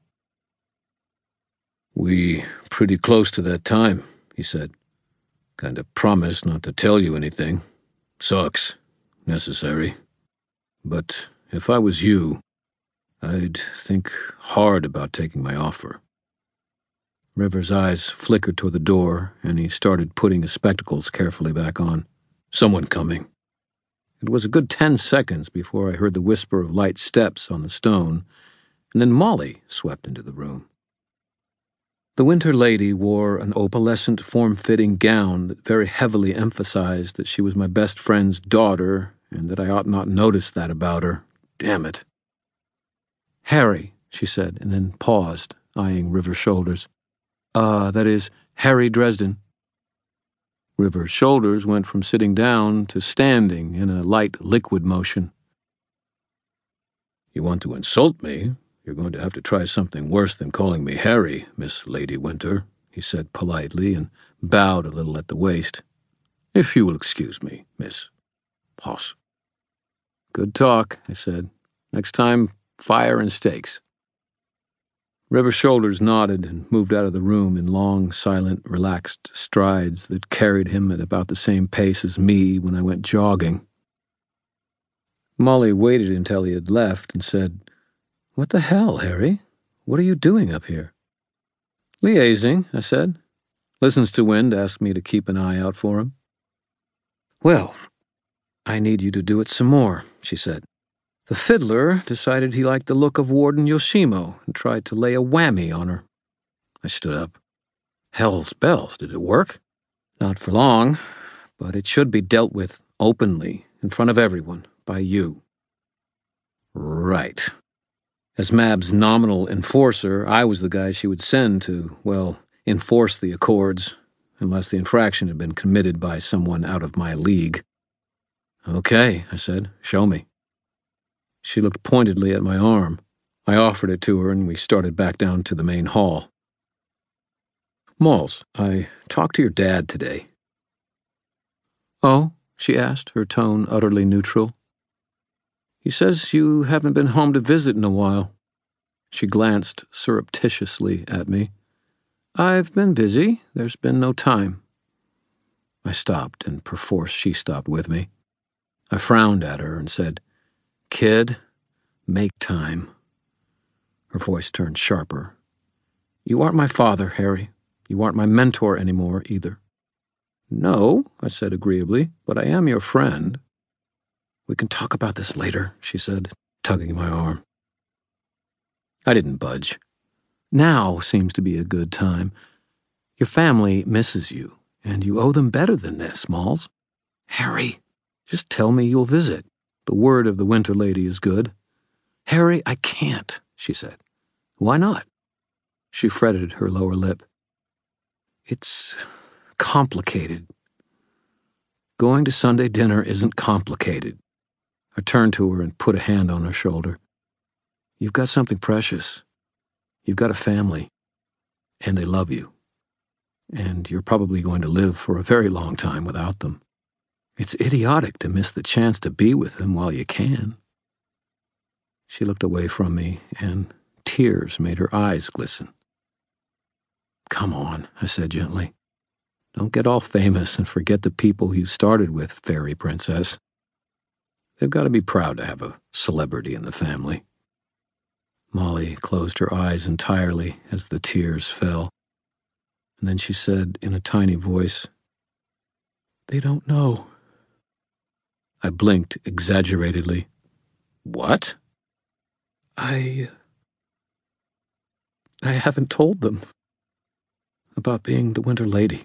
We pretty close to that time, he said. Kind of promised not to tell you anything. Sucks. Necessary. But if I was you, I'd think hard about taking my offer. Rivers' eyes flickered toward the door, and he started putting his spectacles carefully back on. Someone coming. It was a good ten seconds before I heard the whisper of light steps on the stone, and then Molly swept into the room. The Winter Lady wore an opalescent, form-fitting gown that very heavily emphasized that she was my best friend's daughter, and that I ought not notice that about her. Damn it. Harry, she said, and then paused, eyeing River's shoulders. Uh, that is, Harry Dresden. River's shoulders went from sitting down to standing in a light liquid motion. You want to insult me? You're going to have to try something worse than calling me Harry, Miss Lady Winter, he said politely and bowed a little at the waist. If you will excuse me, Miss Poss. Good talk, I said. Next time, fire and steaks. River's shoulders nodded and moved out of the room in long, silent, relaxed strides that carried him at about the same pace as me when I went jogging. Molly waited until he had left and said, What the hell, Harry? What are you doing up here? Liaising, I said. Listens to Wind asked me to keep an eye out for him. Well, I need you to do it some more, she said. The fiddler decided he liked the look of Warden Yoshimo and tried to lay a whammy on her. I stood up. Hell's bells, did it work? Not for long, but it should be dealt with openly, in front of everyone, by you. Right. As Mab's nominal enforcer, I was the guy she would send to, well, enforce the accords, unless the infraction had been committed by someone out of my league. Okay, I said, show me. She looked pointedly at my arm. I offered it to her, and we started back down to the main hall. Malls, I talked to your dad today. Oh? She asked, her tone utterly neutral. He says you haven't been home to visit in a while. She glanced surreptitiously at me. I've been busy. There's been no time. I stopped, and perforce she stopped with me. I frowned at her and said, Kid, make time. Her voice turned sharper. You aren't my father, Harry. You aren't my mentor anymore, either. No, I said agreeably, but I am your friend. We can talk about this later, she said, tugging my arm. I didn't budge. Now seems to be a good time. Your family misses you, and you owe them better than this, Malls. Harry, just tell me you'll visit. The word of the Winter Lady is good. Harry, I can't, she said. Why not? She fretted her lower lip. It's complicated. Going to Sunday dinner isn't complicated. I turned to her and put a hand on her shoulder. You've got something precious. You've got a family, and they love you. And you're probably going to live for a very long time without them. It's idiotic to miss the chance to be with them while you can. She looked away from me, and tears made her eyes glisten. Come on, I said gently. Don't get all famous and forget the people you started with, fairy princess. They've got to be proud to have a celebrity in the family. Molly closed her eyes entirely as the tears fell, and then she said in a tiny voice, They don't know. I blinked exaggeratedly. What? I... I haven't told them about being the Winter Lady.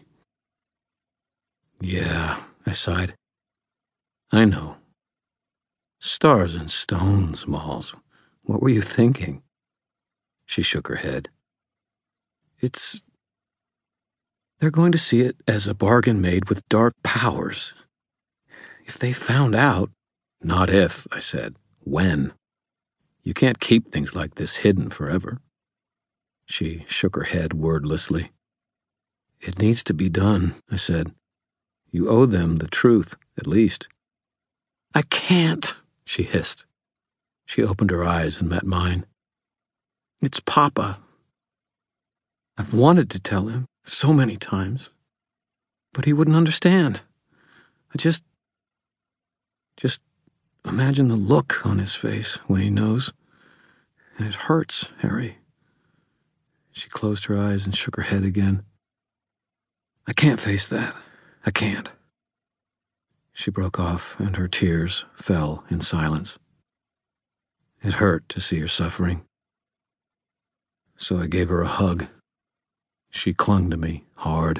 Yeah, I sighed. I know. Stars and stones, Malls. What were you thinking? She shook her head. It's... They're going to see it as a bargain made with dark powers. If they found out... Not if, I said. When? You can't keep things like this hidden forever. She shook her head wordlessly. It needs to be done, I said. You owe them the truth, at least. I can't, she hissed. She opened her eyes and met mine. It's Papa. I've wanted to tell him so many times, but he wouldn't understand. I just... Just imagine the look on his face when he knows. And it hurts, Harry. She closed her eyes and shook her head again. I can't face that. I can't. She broke off, and her tears fell in silence. It hurt to see her suffering. So I gave her a hug. She clung to me hard.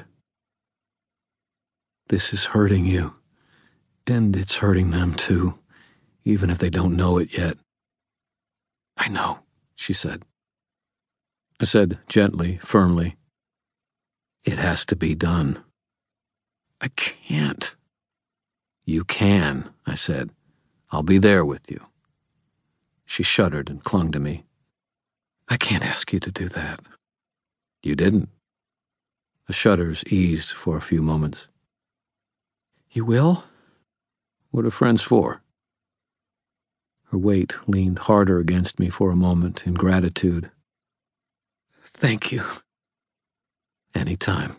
This is hurting you, and it's hurting them too, even if they don't know it yet. I know, she said. I said gently, firmly, it has to be done. I can't. You can, I said. I'll be there with you. She shuddered and clung to me. I can't ask you to do that. You didn't. The shudders eased for a few moments. You will? What are friends for? Her weight leaned harder against me for a moment in gratitude. Thank you. Any time.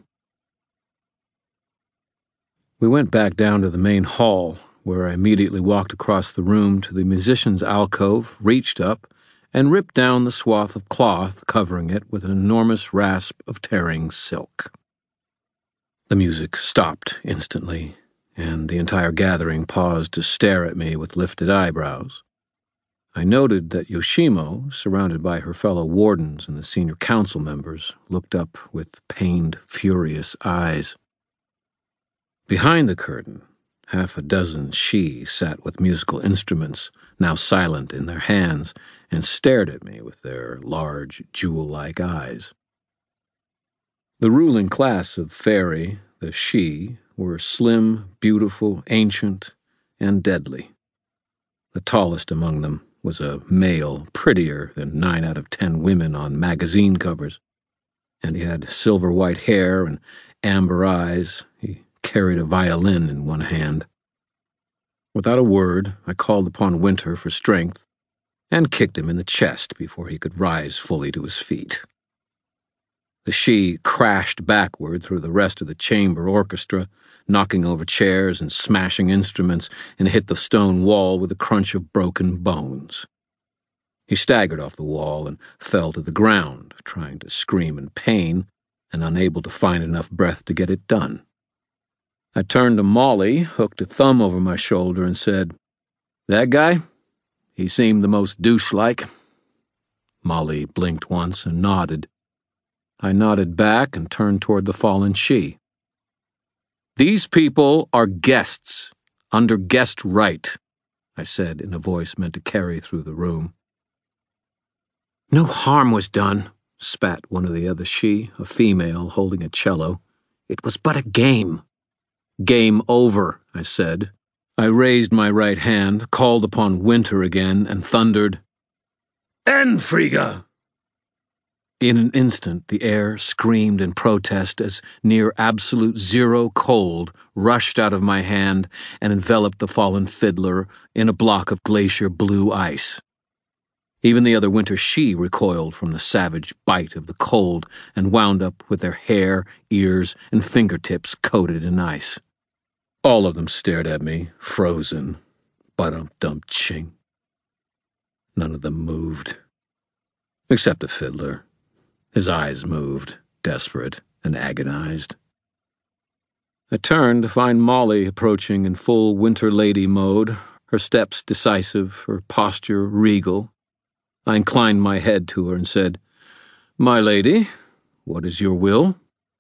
We went back down to the main hall, where I immediately walked across the room to the musician's alcove, reached up, and ripped down the swath of cloth covering it with an enormous rasp of tearing silk. The music stopped instantly, and the entire gathering paused to stare at me with lifted eyebrows. I noted that Yoshimo, surrounded by her fellow wardens and the senior council members, looked up with pained, furious eyes. Behind the curtain, half a dozen she sat with musical instruments, now silent in their hands, and stared at me with their large, jewel-like eyes. The ruling class of fairy, the she, were slim, beautiful, ancient, and deadly. The tallest among them was a male prettier than nine out of ten women on magazine covers, and he had silver-white hair and amber eyes. He carried a violin in one hand. Without a word, I called upon Winter for strength and kicked him in the chest before he could rise fully to his feet. The she crashed backward through the rest of the chamber orchestra, knocking over chairs and smashing instruments, and hit the stone wall with a crunch of broken bones. He staggered off the wall and fell to the ground, trying to scream in pain and unable to find enough breath to get it done. I turned to Molly, hooked a thumb over my shoulder, and said, That guy? He seemed the most douche-like. Molly blinked once and nodded. I nodded back and turned toward the fallen she. "These people are guests, under guest right," I said in a voice meant to carry through the room. "No harm was done," spat one of the other she, a female holding a cello. "It was but a game." "Game over," I said. I raised my right hand, called upon Winter again, and thundered, "Enfriga!" In an instant, the air screamed in protest as near absolute zero cold rushed out of my hand and enveloped the fallen fiddler in a block of glacier blue ice. Even the other winter she recoiled from the savage bite of the cold and wound up with their hair, ears, and fingertips coated in ice. All of them stared at me, frozen. Ba-dum-dum-ching. None of them moved. Except the fiddler. His eyes moved, desperate and agonized. I turned to find Molly approaching in full winter lady mode, her steps decisive, her posture regal. I inclined my head to her and said, "My lady, what is your will?"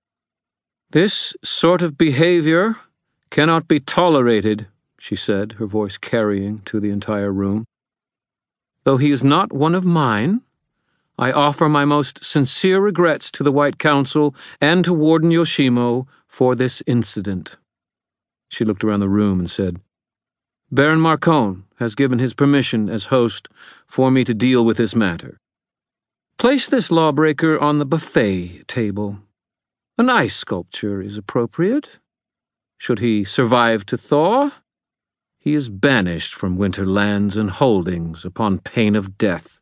"This sort of behavior cannot be tolerated," she said, her voice carrying to the entire room. "Though he is not one of mine, I offer my most sincere regrets to the White Council and to Warden Yoshimo for this incident." She looked around the room and said, "Baron Marcone has given his permission as host for me to deal with this matter. Place this lawbreaker on the buffet table. An ice sculpture is appropriate. Should he survive to thaw, he is banished from winter lands and holdings upon pain of death."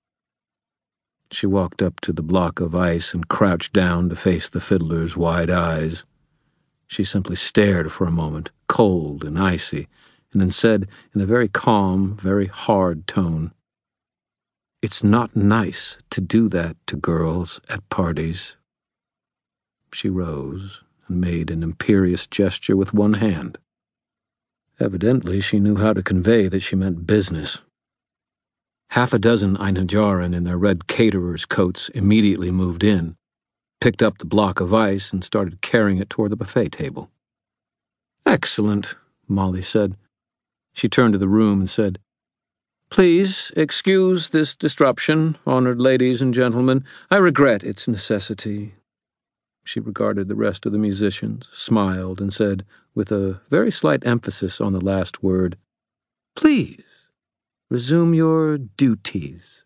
She walked up to the block of ice and crouched down to face the fiddler's wide eyes. She simply stared for a moment, cold and icy, and then said in a very calm, very hard tone, "It's not nice to do that to girls at parties." She rose and made an imperious gesture with one hand. Evidently she knew how to convey that she meant business. Half a dozen Einhajaran in their red caterers' coats immediately moved in, picked up the block of ice, and started carrying it toward the buffet table. "Excellent," Molly said. She turned to the room and said, "Please excuse this disruption, honored ladies and gentlemen. I regret its necessity." She regarded the rest of the musicians, smiled, and said, with a very slight emphasis on the last word, "Please resume your duties."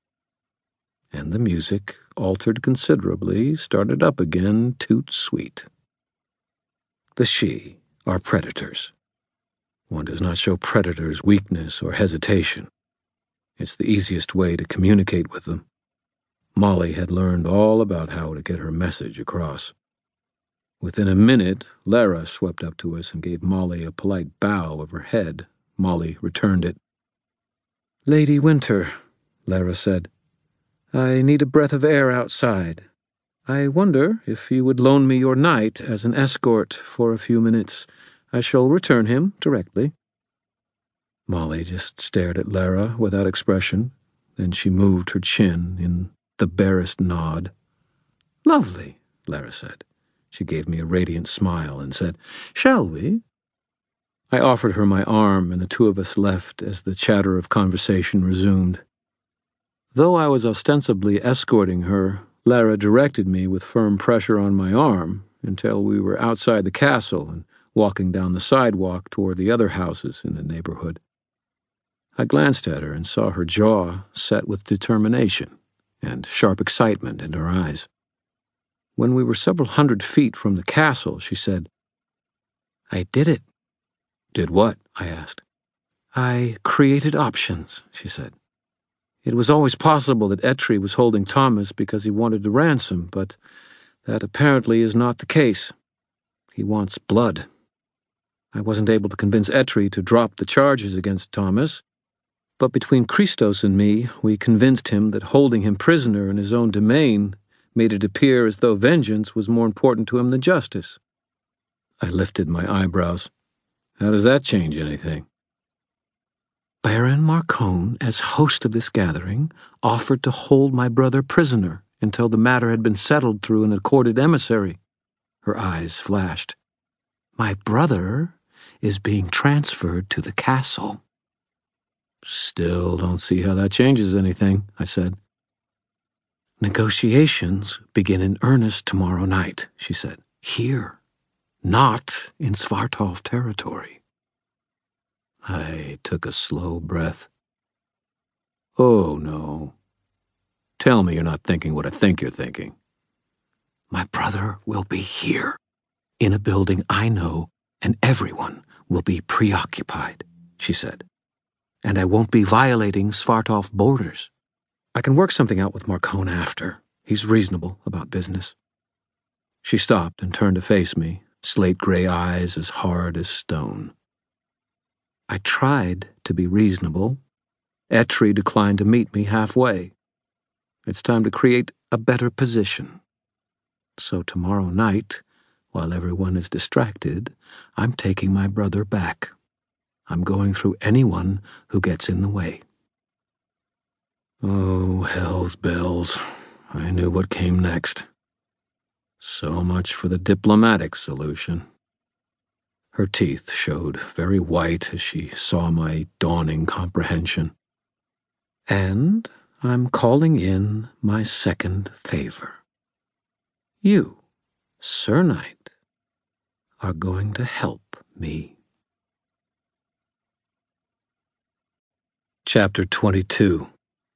And the music, altered considerably, started up again toot sweet. The she are predators. One does not show predators weakness or hesitation. It's the easiest way to communicate with them. Molly had learned all about how to get her message across. Within a minute, Lara swept up to us and gave Molly a polite bow of her head. Molly returned it. "Lady Winter," Lara said, "I need a breath of air outside. I wonder if you would loan me your knight as an escort for a few minutes. I shall return him directly." Molly just stared at Lara without expression. Then she moved her chin in the barest nod. "Lovely," Lara said. She gave me a radiant smile and said, "Shall we?" I offered her my arm, and the two of us left as the chatter of conversation resumed. Though I was ostensibly escorting her, Lara directed me with firm pressure on my arm until we were outside the castle and walking down the sidewalk toward the other houses in the neighborhood. I glanced at her and saw her jaw set with determination and sharp excitement in her eyes. When we were several hundred feet from the castle, she said, "I did it." "Did what?" I asked. "I created options," she said. "It was always possible that Etri was holding Thomas because he wanted the ransom, but that apparently is not the case. He wants blood. I wasn't able to convince Etri to drop the charges against Thomas, but between Christos and me, we convinced him that holding him prisoner in his own domain made it appear as though vengeance was more important to him than justice." I lifted my eyebrows. "How does that change anything?" "Baron Marcone, as host of this gathering, offered to hold my brother prisoner until the matter had been settled through an accorded emissary. Her eyes flashed. My brother is being transferred to the castle. Still don't see how that changes anything, I said. Negotiations begin in earnest tomorrow night, she said. Here, not in Svartalf territory. I took a slow breath. Oh, no. Tell me you're not thinking what I think you're thinking. My brother will be here, in a building I know, and everyone will be preoccupied, she said. And I won't be violating Svartalf borders. I can work something out with Marcone after. He's reasonable about business. She stopped and turned to face me, slate-gray eyes as hard as stone. I tried to be reasonable. Etri declined to meet me halfway. It's time to create a better position. So tomorrow night, while everyone is distracted, I'm taking my brother back. I'm going through anyone who gets in the way. Oh, hell's bells. I knew what came next. So much for the diplomatic solution. Her teeth showed very white as she saw my dawning comprehension. And I'm calling in my second favor. You, Sir Knight, are going to help me. Chapter twenty-two.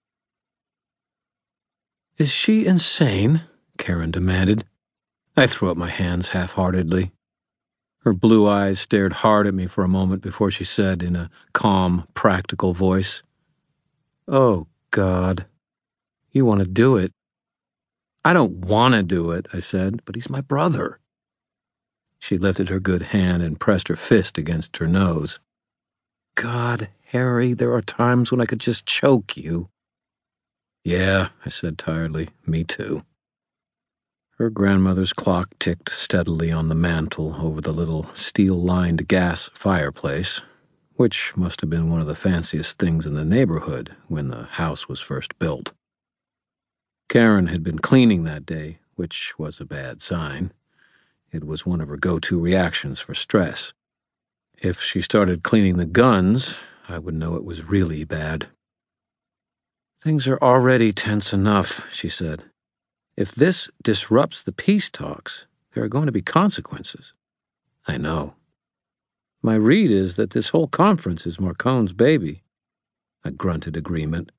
Is she insane? Karen demanded. I threw up my hands half-heartedly. Her blue eyes stared hard at me for a moment before she said in a calm, practical voice, Oh, God. You want to do it? I don't want to do it, I said, but he's my brother. She lifted her good hand and pressed her fist against her nose. God, Harry, there are times when I could just choke you. Yeah, I said tiredly, me too. Her grandmother's clock ticked steadily on the mantel over the little steel-lined gas fireplace, which must have been one of the fanciest things in the neighborhood when the house was first built. Karen had been cleaning that day, which was a bad sign. It was one of her go-to reactions for stress. If she started cleaning the guns, I would know it was really bad. Things are already tense enough, she said. If this disrupts the peace talks, there are going to be consequences. I know. My read is that this whole conference is Marcone's baby. I grunted agreement.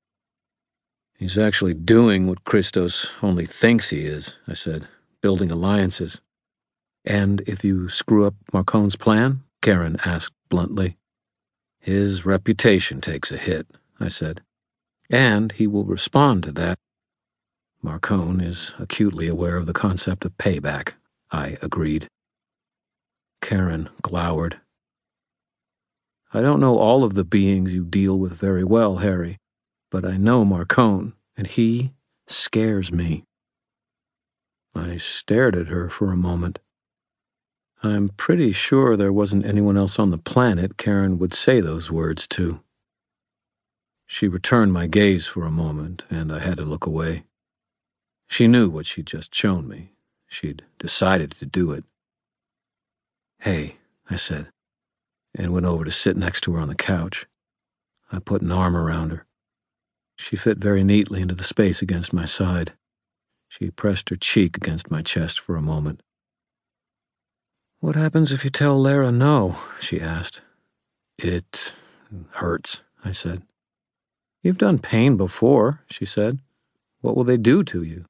He's actually doing what Christos only thinks he is, I said, building alliances. And if you screw up Marcone's plan? Karen asked bluntly. His reputation takes a hit, I said. And he will respond to that. Marcone is acutely aware of the concept of payback, I agreed. Karen glowered. I don't know all of the beings you deal with very well, Harry, but I know Marcone, and he scares me. I stared at her for a moment. I'm pretty sure there wasn't anyone else on the planet Karen would say those words to. She returned my gaze for a moment, and I had to look away. She knew what she'd just shown me. She'd decided to do it. Hey, I said, and went over to sit next to her on the couch. I put an arm around her. She fit very neatly into the space against my side. She pressed her cheek against my chest for a moment. What happens if you tell Lara no? She asked. It hurts, I said. You've done pain before, she said. What will they do to you?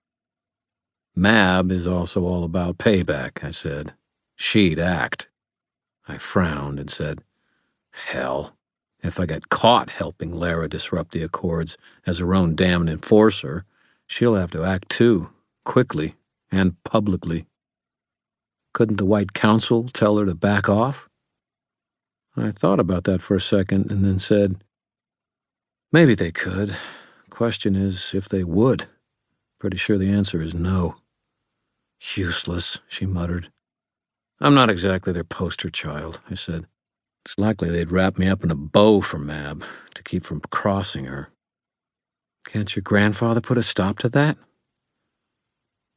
Mab is also all about payback, I said. She'd act. I frowned and said, Hell, if I get caught helping Lara disrupt the Accords as her own damned enforcer, she'll have to act too, quickly and publicly. Couldn't the White Council tell her to back off? I thought about that for a second and then said, Maybe they could. Question is if they would. Pretty sure the answer is no. Useless, she muttered. I'm not exactly their poster child, I said. It's likely they'd wrap me up in a bow for Mab to keep from crossing her. Can't your grandfather put a stop to that?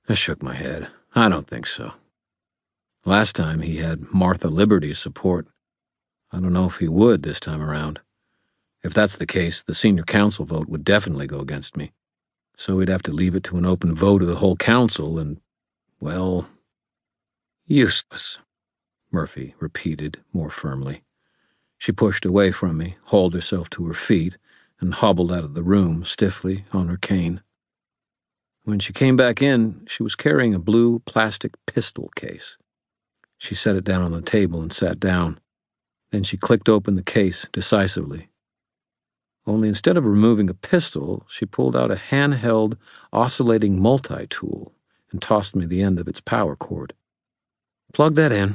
I shook my head. I don't think so. Last time he had Martha Liberty's support. I don't know if he would this time around. If that's the case, the senior council vote would definitely go against me. So we'd have to leave it to an open vote of the whole council and, well, useless, Murphy repeated more firmly. She pushed away from me, hauled herself to her feet, and hobbled out of the room stiffly on her cane. When she came back in, she was carrying a blue plastic pistol case. She set it down on the table and sat down. Then she clicked open the case decisively. Only instead of removing a pistol, she pulled out a handheld, oscillating multi-tool and tossed me the end of its power cord. Plug that in.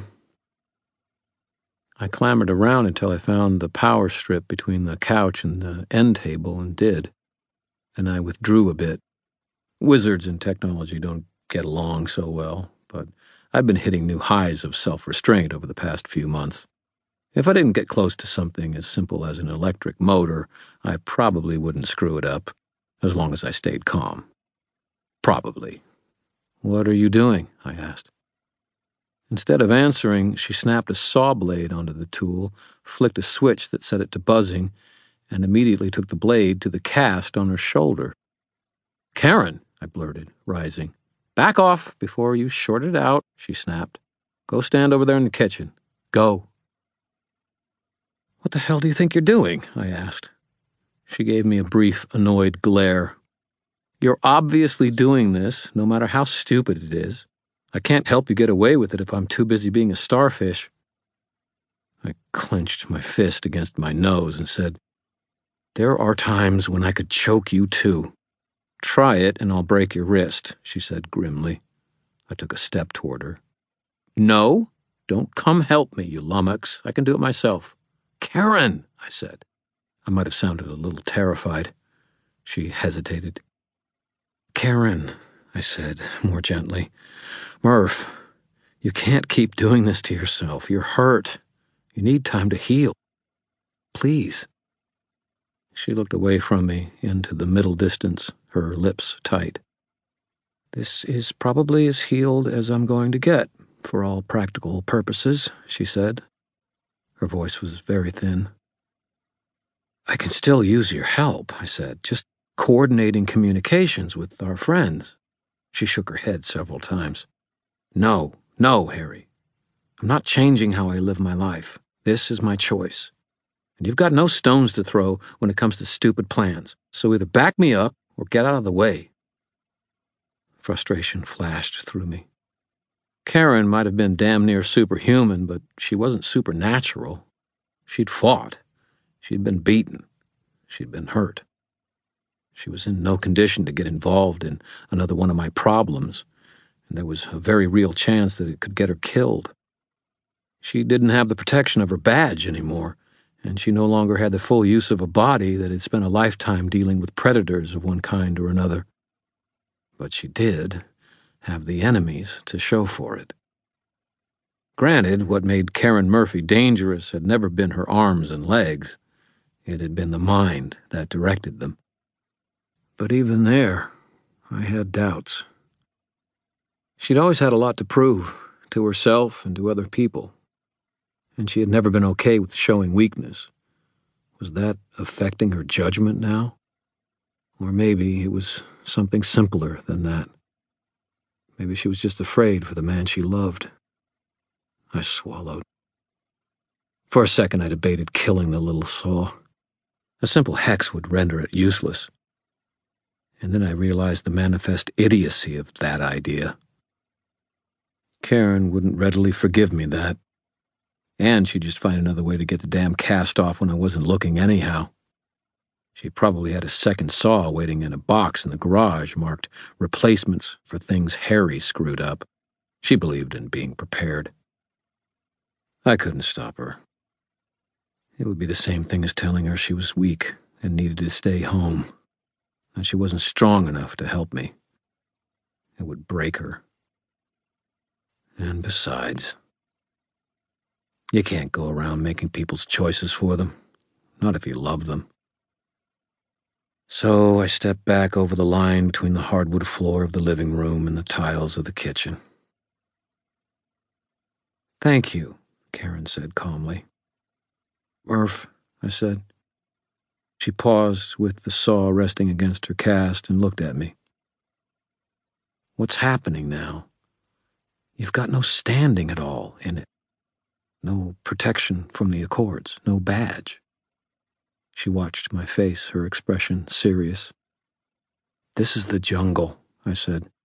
I clambered around until I found the power strip between the couch and the end table and did. Then I withdrew a bit. Wizards and technology don't get along so well, but I'd been hitting new highs of self-restraint over the past few months. If I didn't get close to something as simple as an electric motor, I probably wouldn't screw it up, as long as I stayed calm. Probably. What are you doing? I asked. Instead of answering, she snapped a saw blade onto the tool, flicked a switch that set it to buzzing, and immediately took the blade to the cast on her shoulder. Karen, I blurted, rising. Back off before you short it out, she snapped. Go stand over there in the kitchen. Go. What the hell do you think you're doing? I asked. She gave me a brief, annoyed glare. You're obviously doing this, no matter how stupid it is. I can't help you get away with it if I'm too busy being a starfish. I clenched my fist against my nose and said, There are times when I could choke you too. Try it and I'll break your wrist, she said grimly. I took a step toward her. No, don't come help me, you lummox. I can do it myself. Karen, I said. I might have sounded a little terrified. She hesitated. Karen, I said more gently. Murph, you can't keep doing this to yourself. You're hurt. You need time to heal. Please. She looked away from me into the middle distance, her lips tight. This is probably as healed as I'm going to get, for all practical purposes, she said. Her voice was very thin. I can still use your help, I said, just coordinating communications with our friends. She shook her head several times. No, no, Harry. I'm not changing how I live my life. This is my choice. And you've got no stones to throw when it comes to stupid plans, so either back me up or get out of the way. Frustration flashed through me. Karen might have been damn near superhuman, but she wasn't supernatural. She'd fought. She'd been beaten. She'd been hurt. She was in no condition to get involved in another one of my problems, and there was a very real chance that it could get her killed. She didn't have the protection of her badge anymore, and she no longer had the full use of a body that had spent a lifetime dealing with predators of one kind or another. But she did have the enemies to show for it. Granted, what made Karen Murphy dangerous had never been her arms and legs. It had been the mind that directed them. But even there, I had doubts. She'd always had a lot to prove, to herself and to other people, and she had never been okay with showing weakness. Was that affecting her judgment now? Or maybe it was something simpler than that. Maybe she was just afraid for the man she loved. I swallowed. For a second I debated killing the little saw. A simple hex would render it useless. And then I realized the manifest idiocy of that idea. Karen wouldn't readily forgive me that. And she'd just find another way to get the damn cast off when I wasn't looking anyhow. She probably had a second saw waiting in a box in the garage marked replacements for things Harry screwed up. She believed in being prepared. I couldn't stop her. It would be the same thing as telling her she was weak and needed to stay home, and she wasn't strong enough to help me. It would break her. And besides, you can't go around making people's choices for them, not if you love them. So I stepped back over the line between the hardwood floor of the living room and the tiles of the kitchen. "Thank you," Karen said calmly. "Murph," I said. She paused with the saw resting against her cast and looked at me. "What's happening now? You've got no standing at all in it. No protection from the Accords, no badge." She watched my face, her expression serious. "This is the jungle," I said.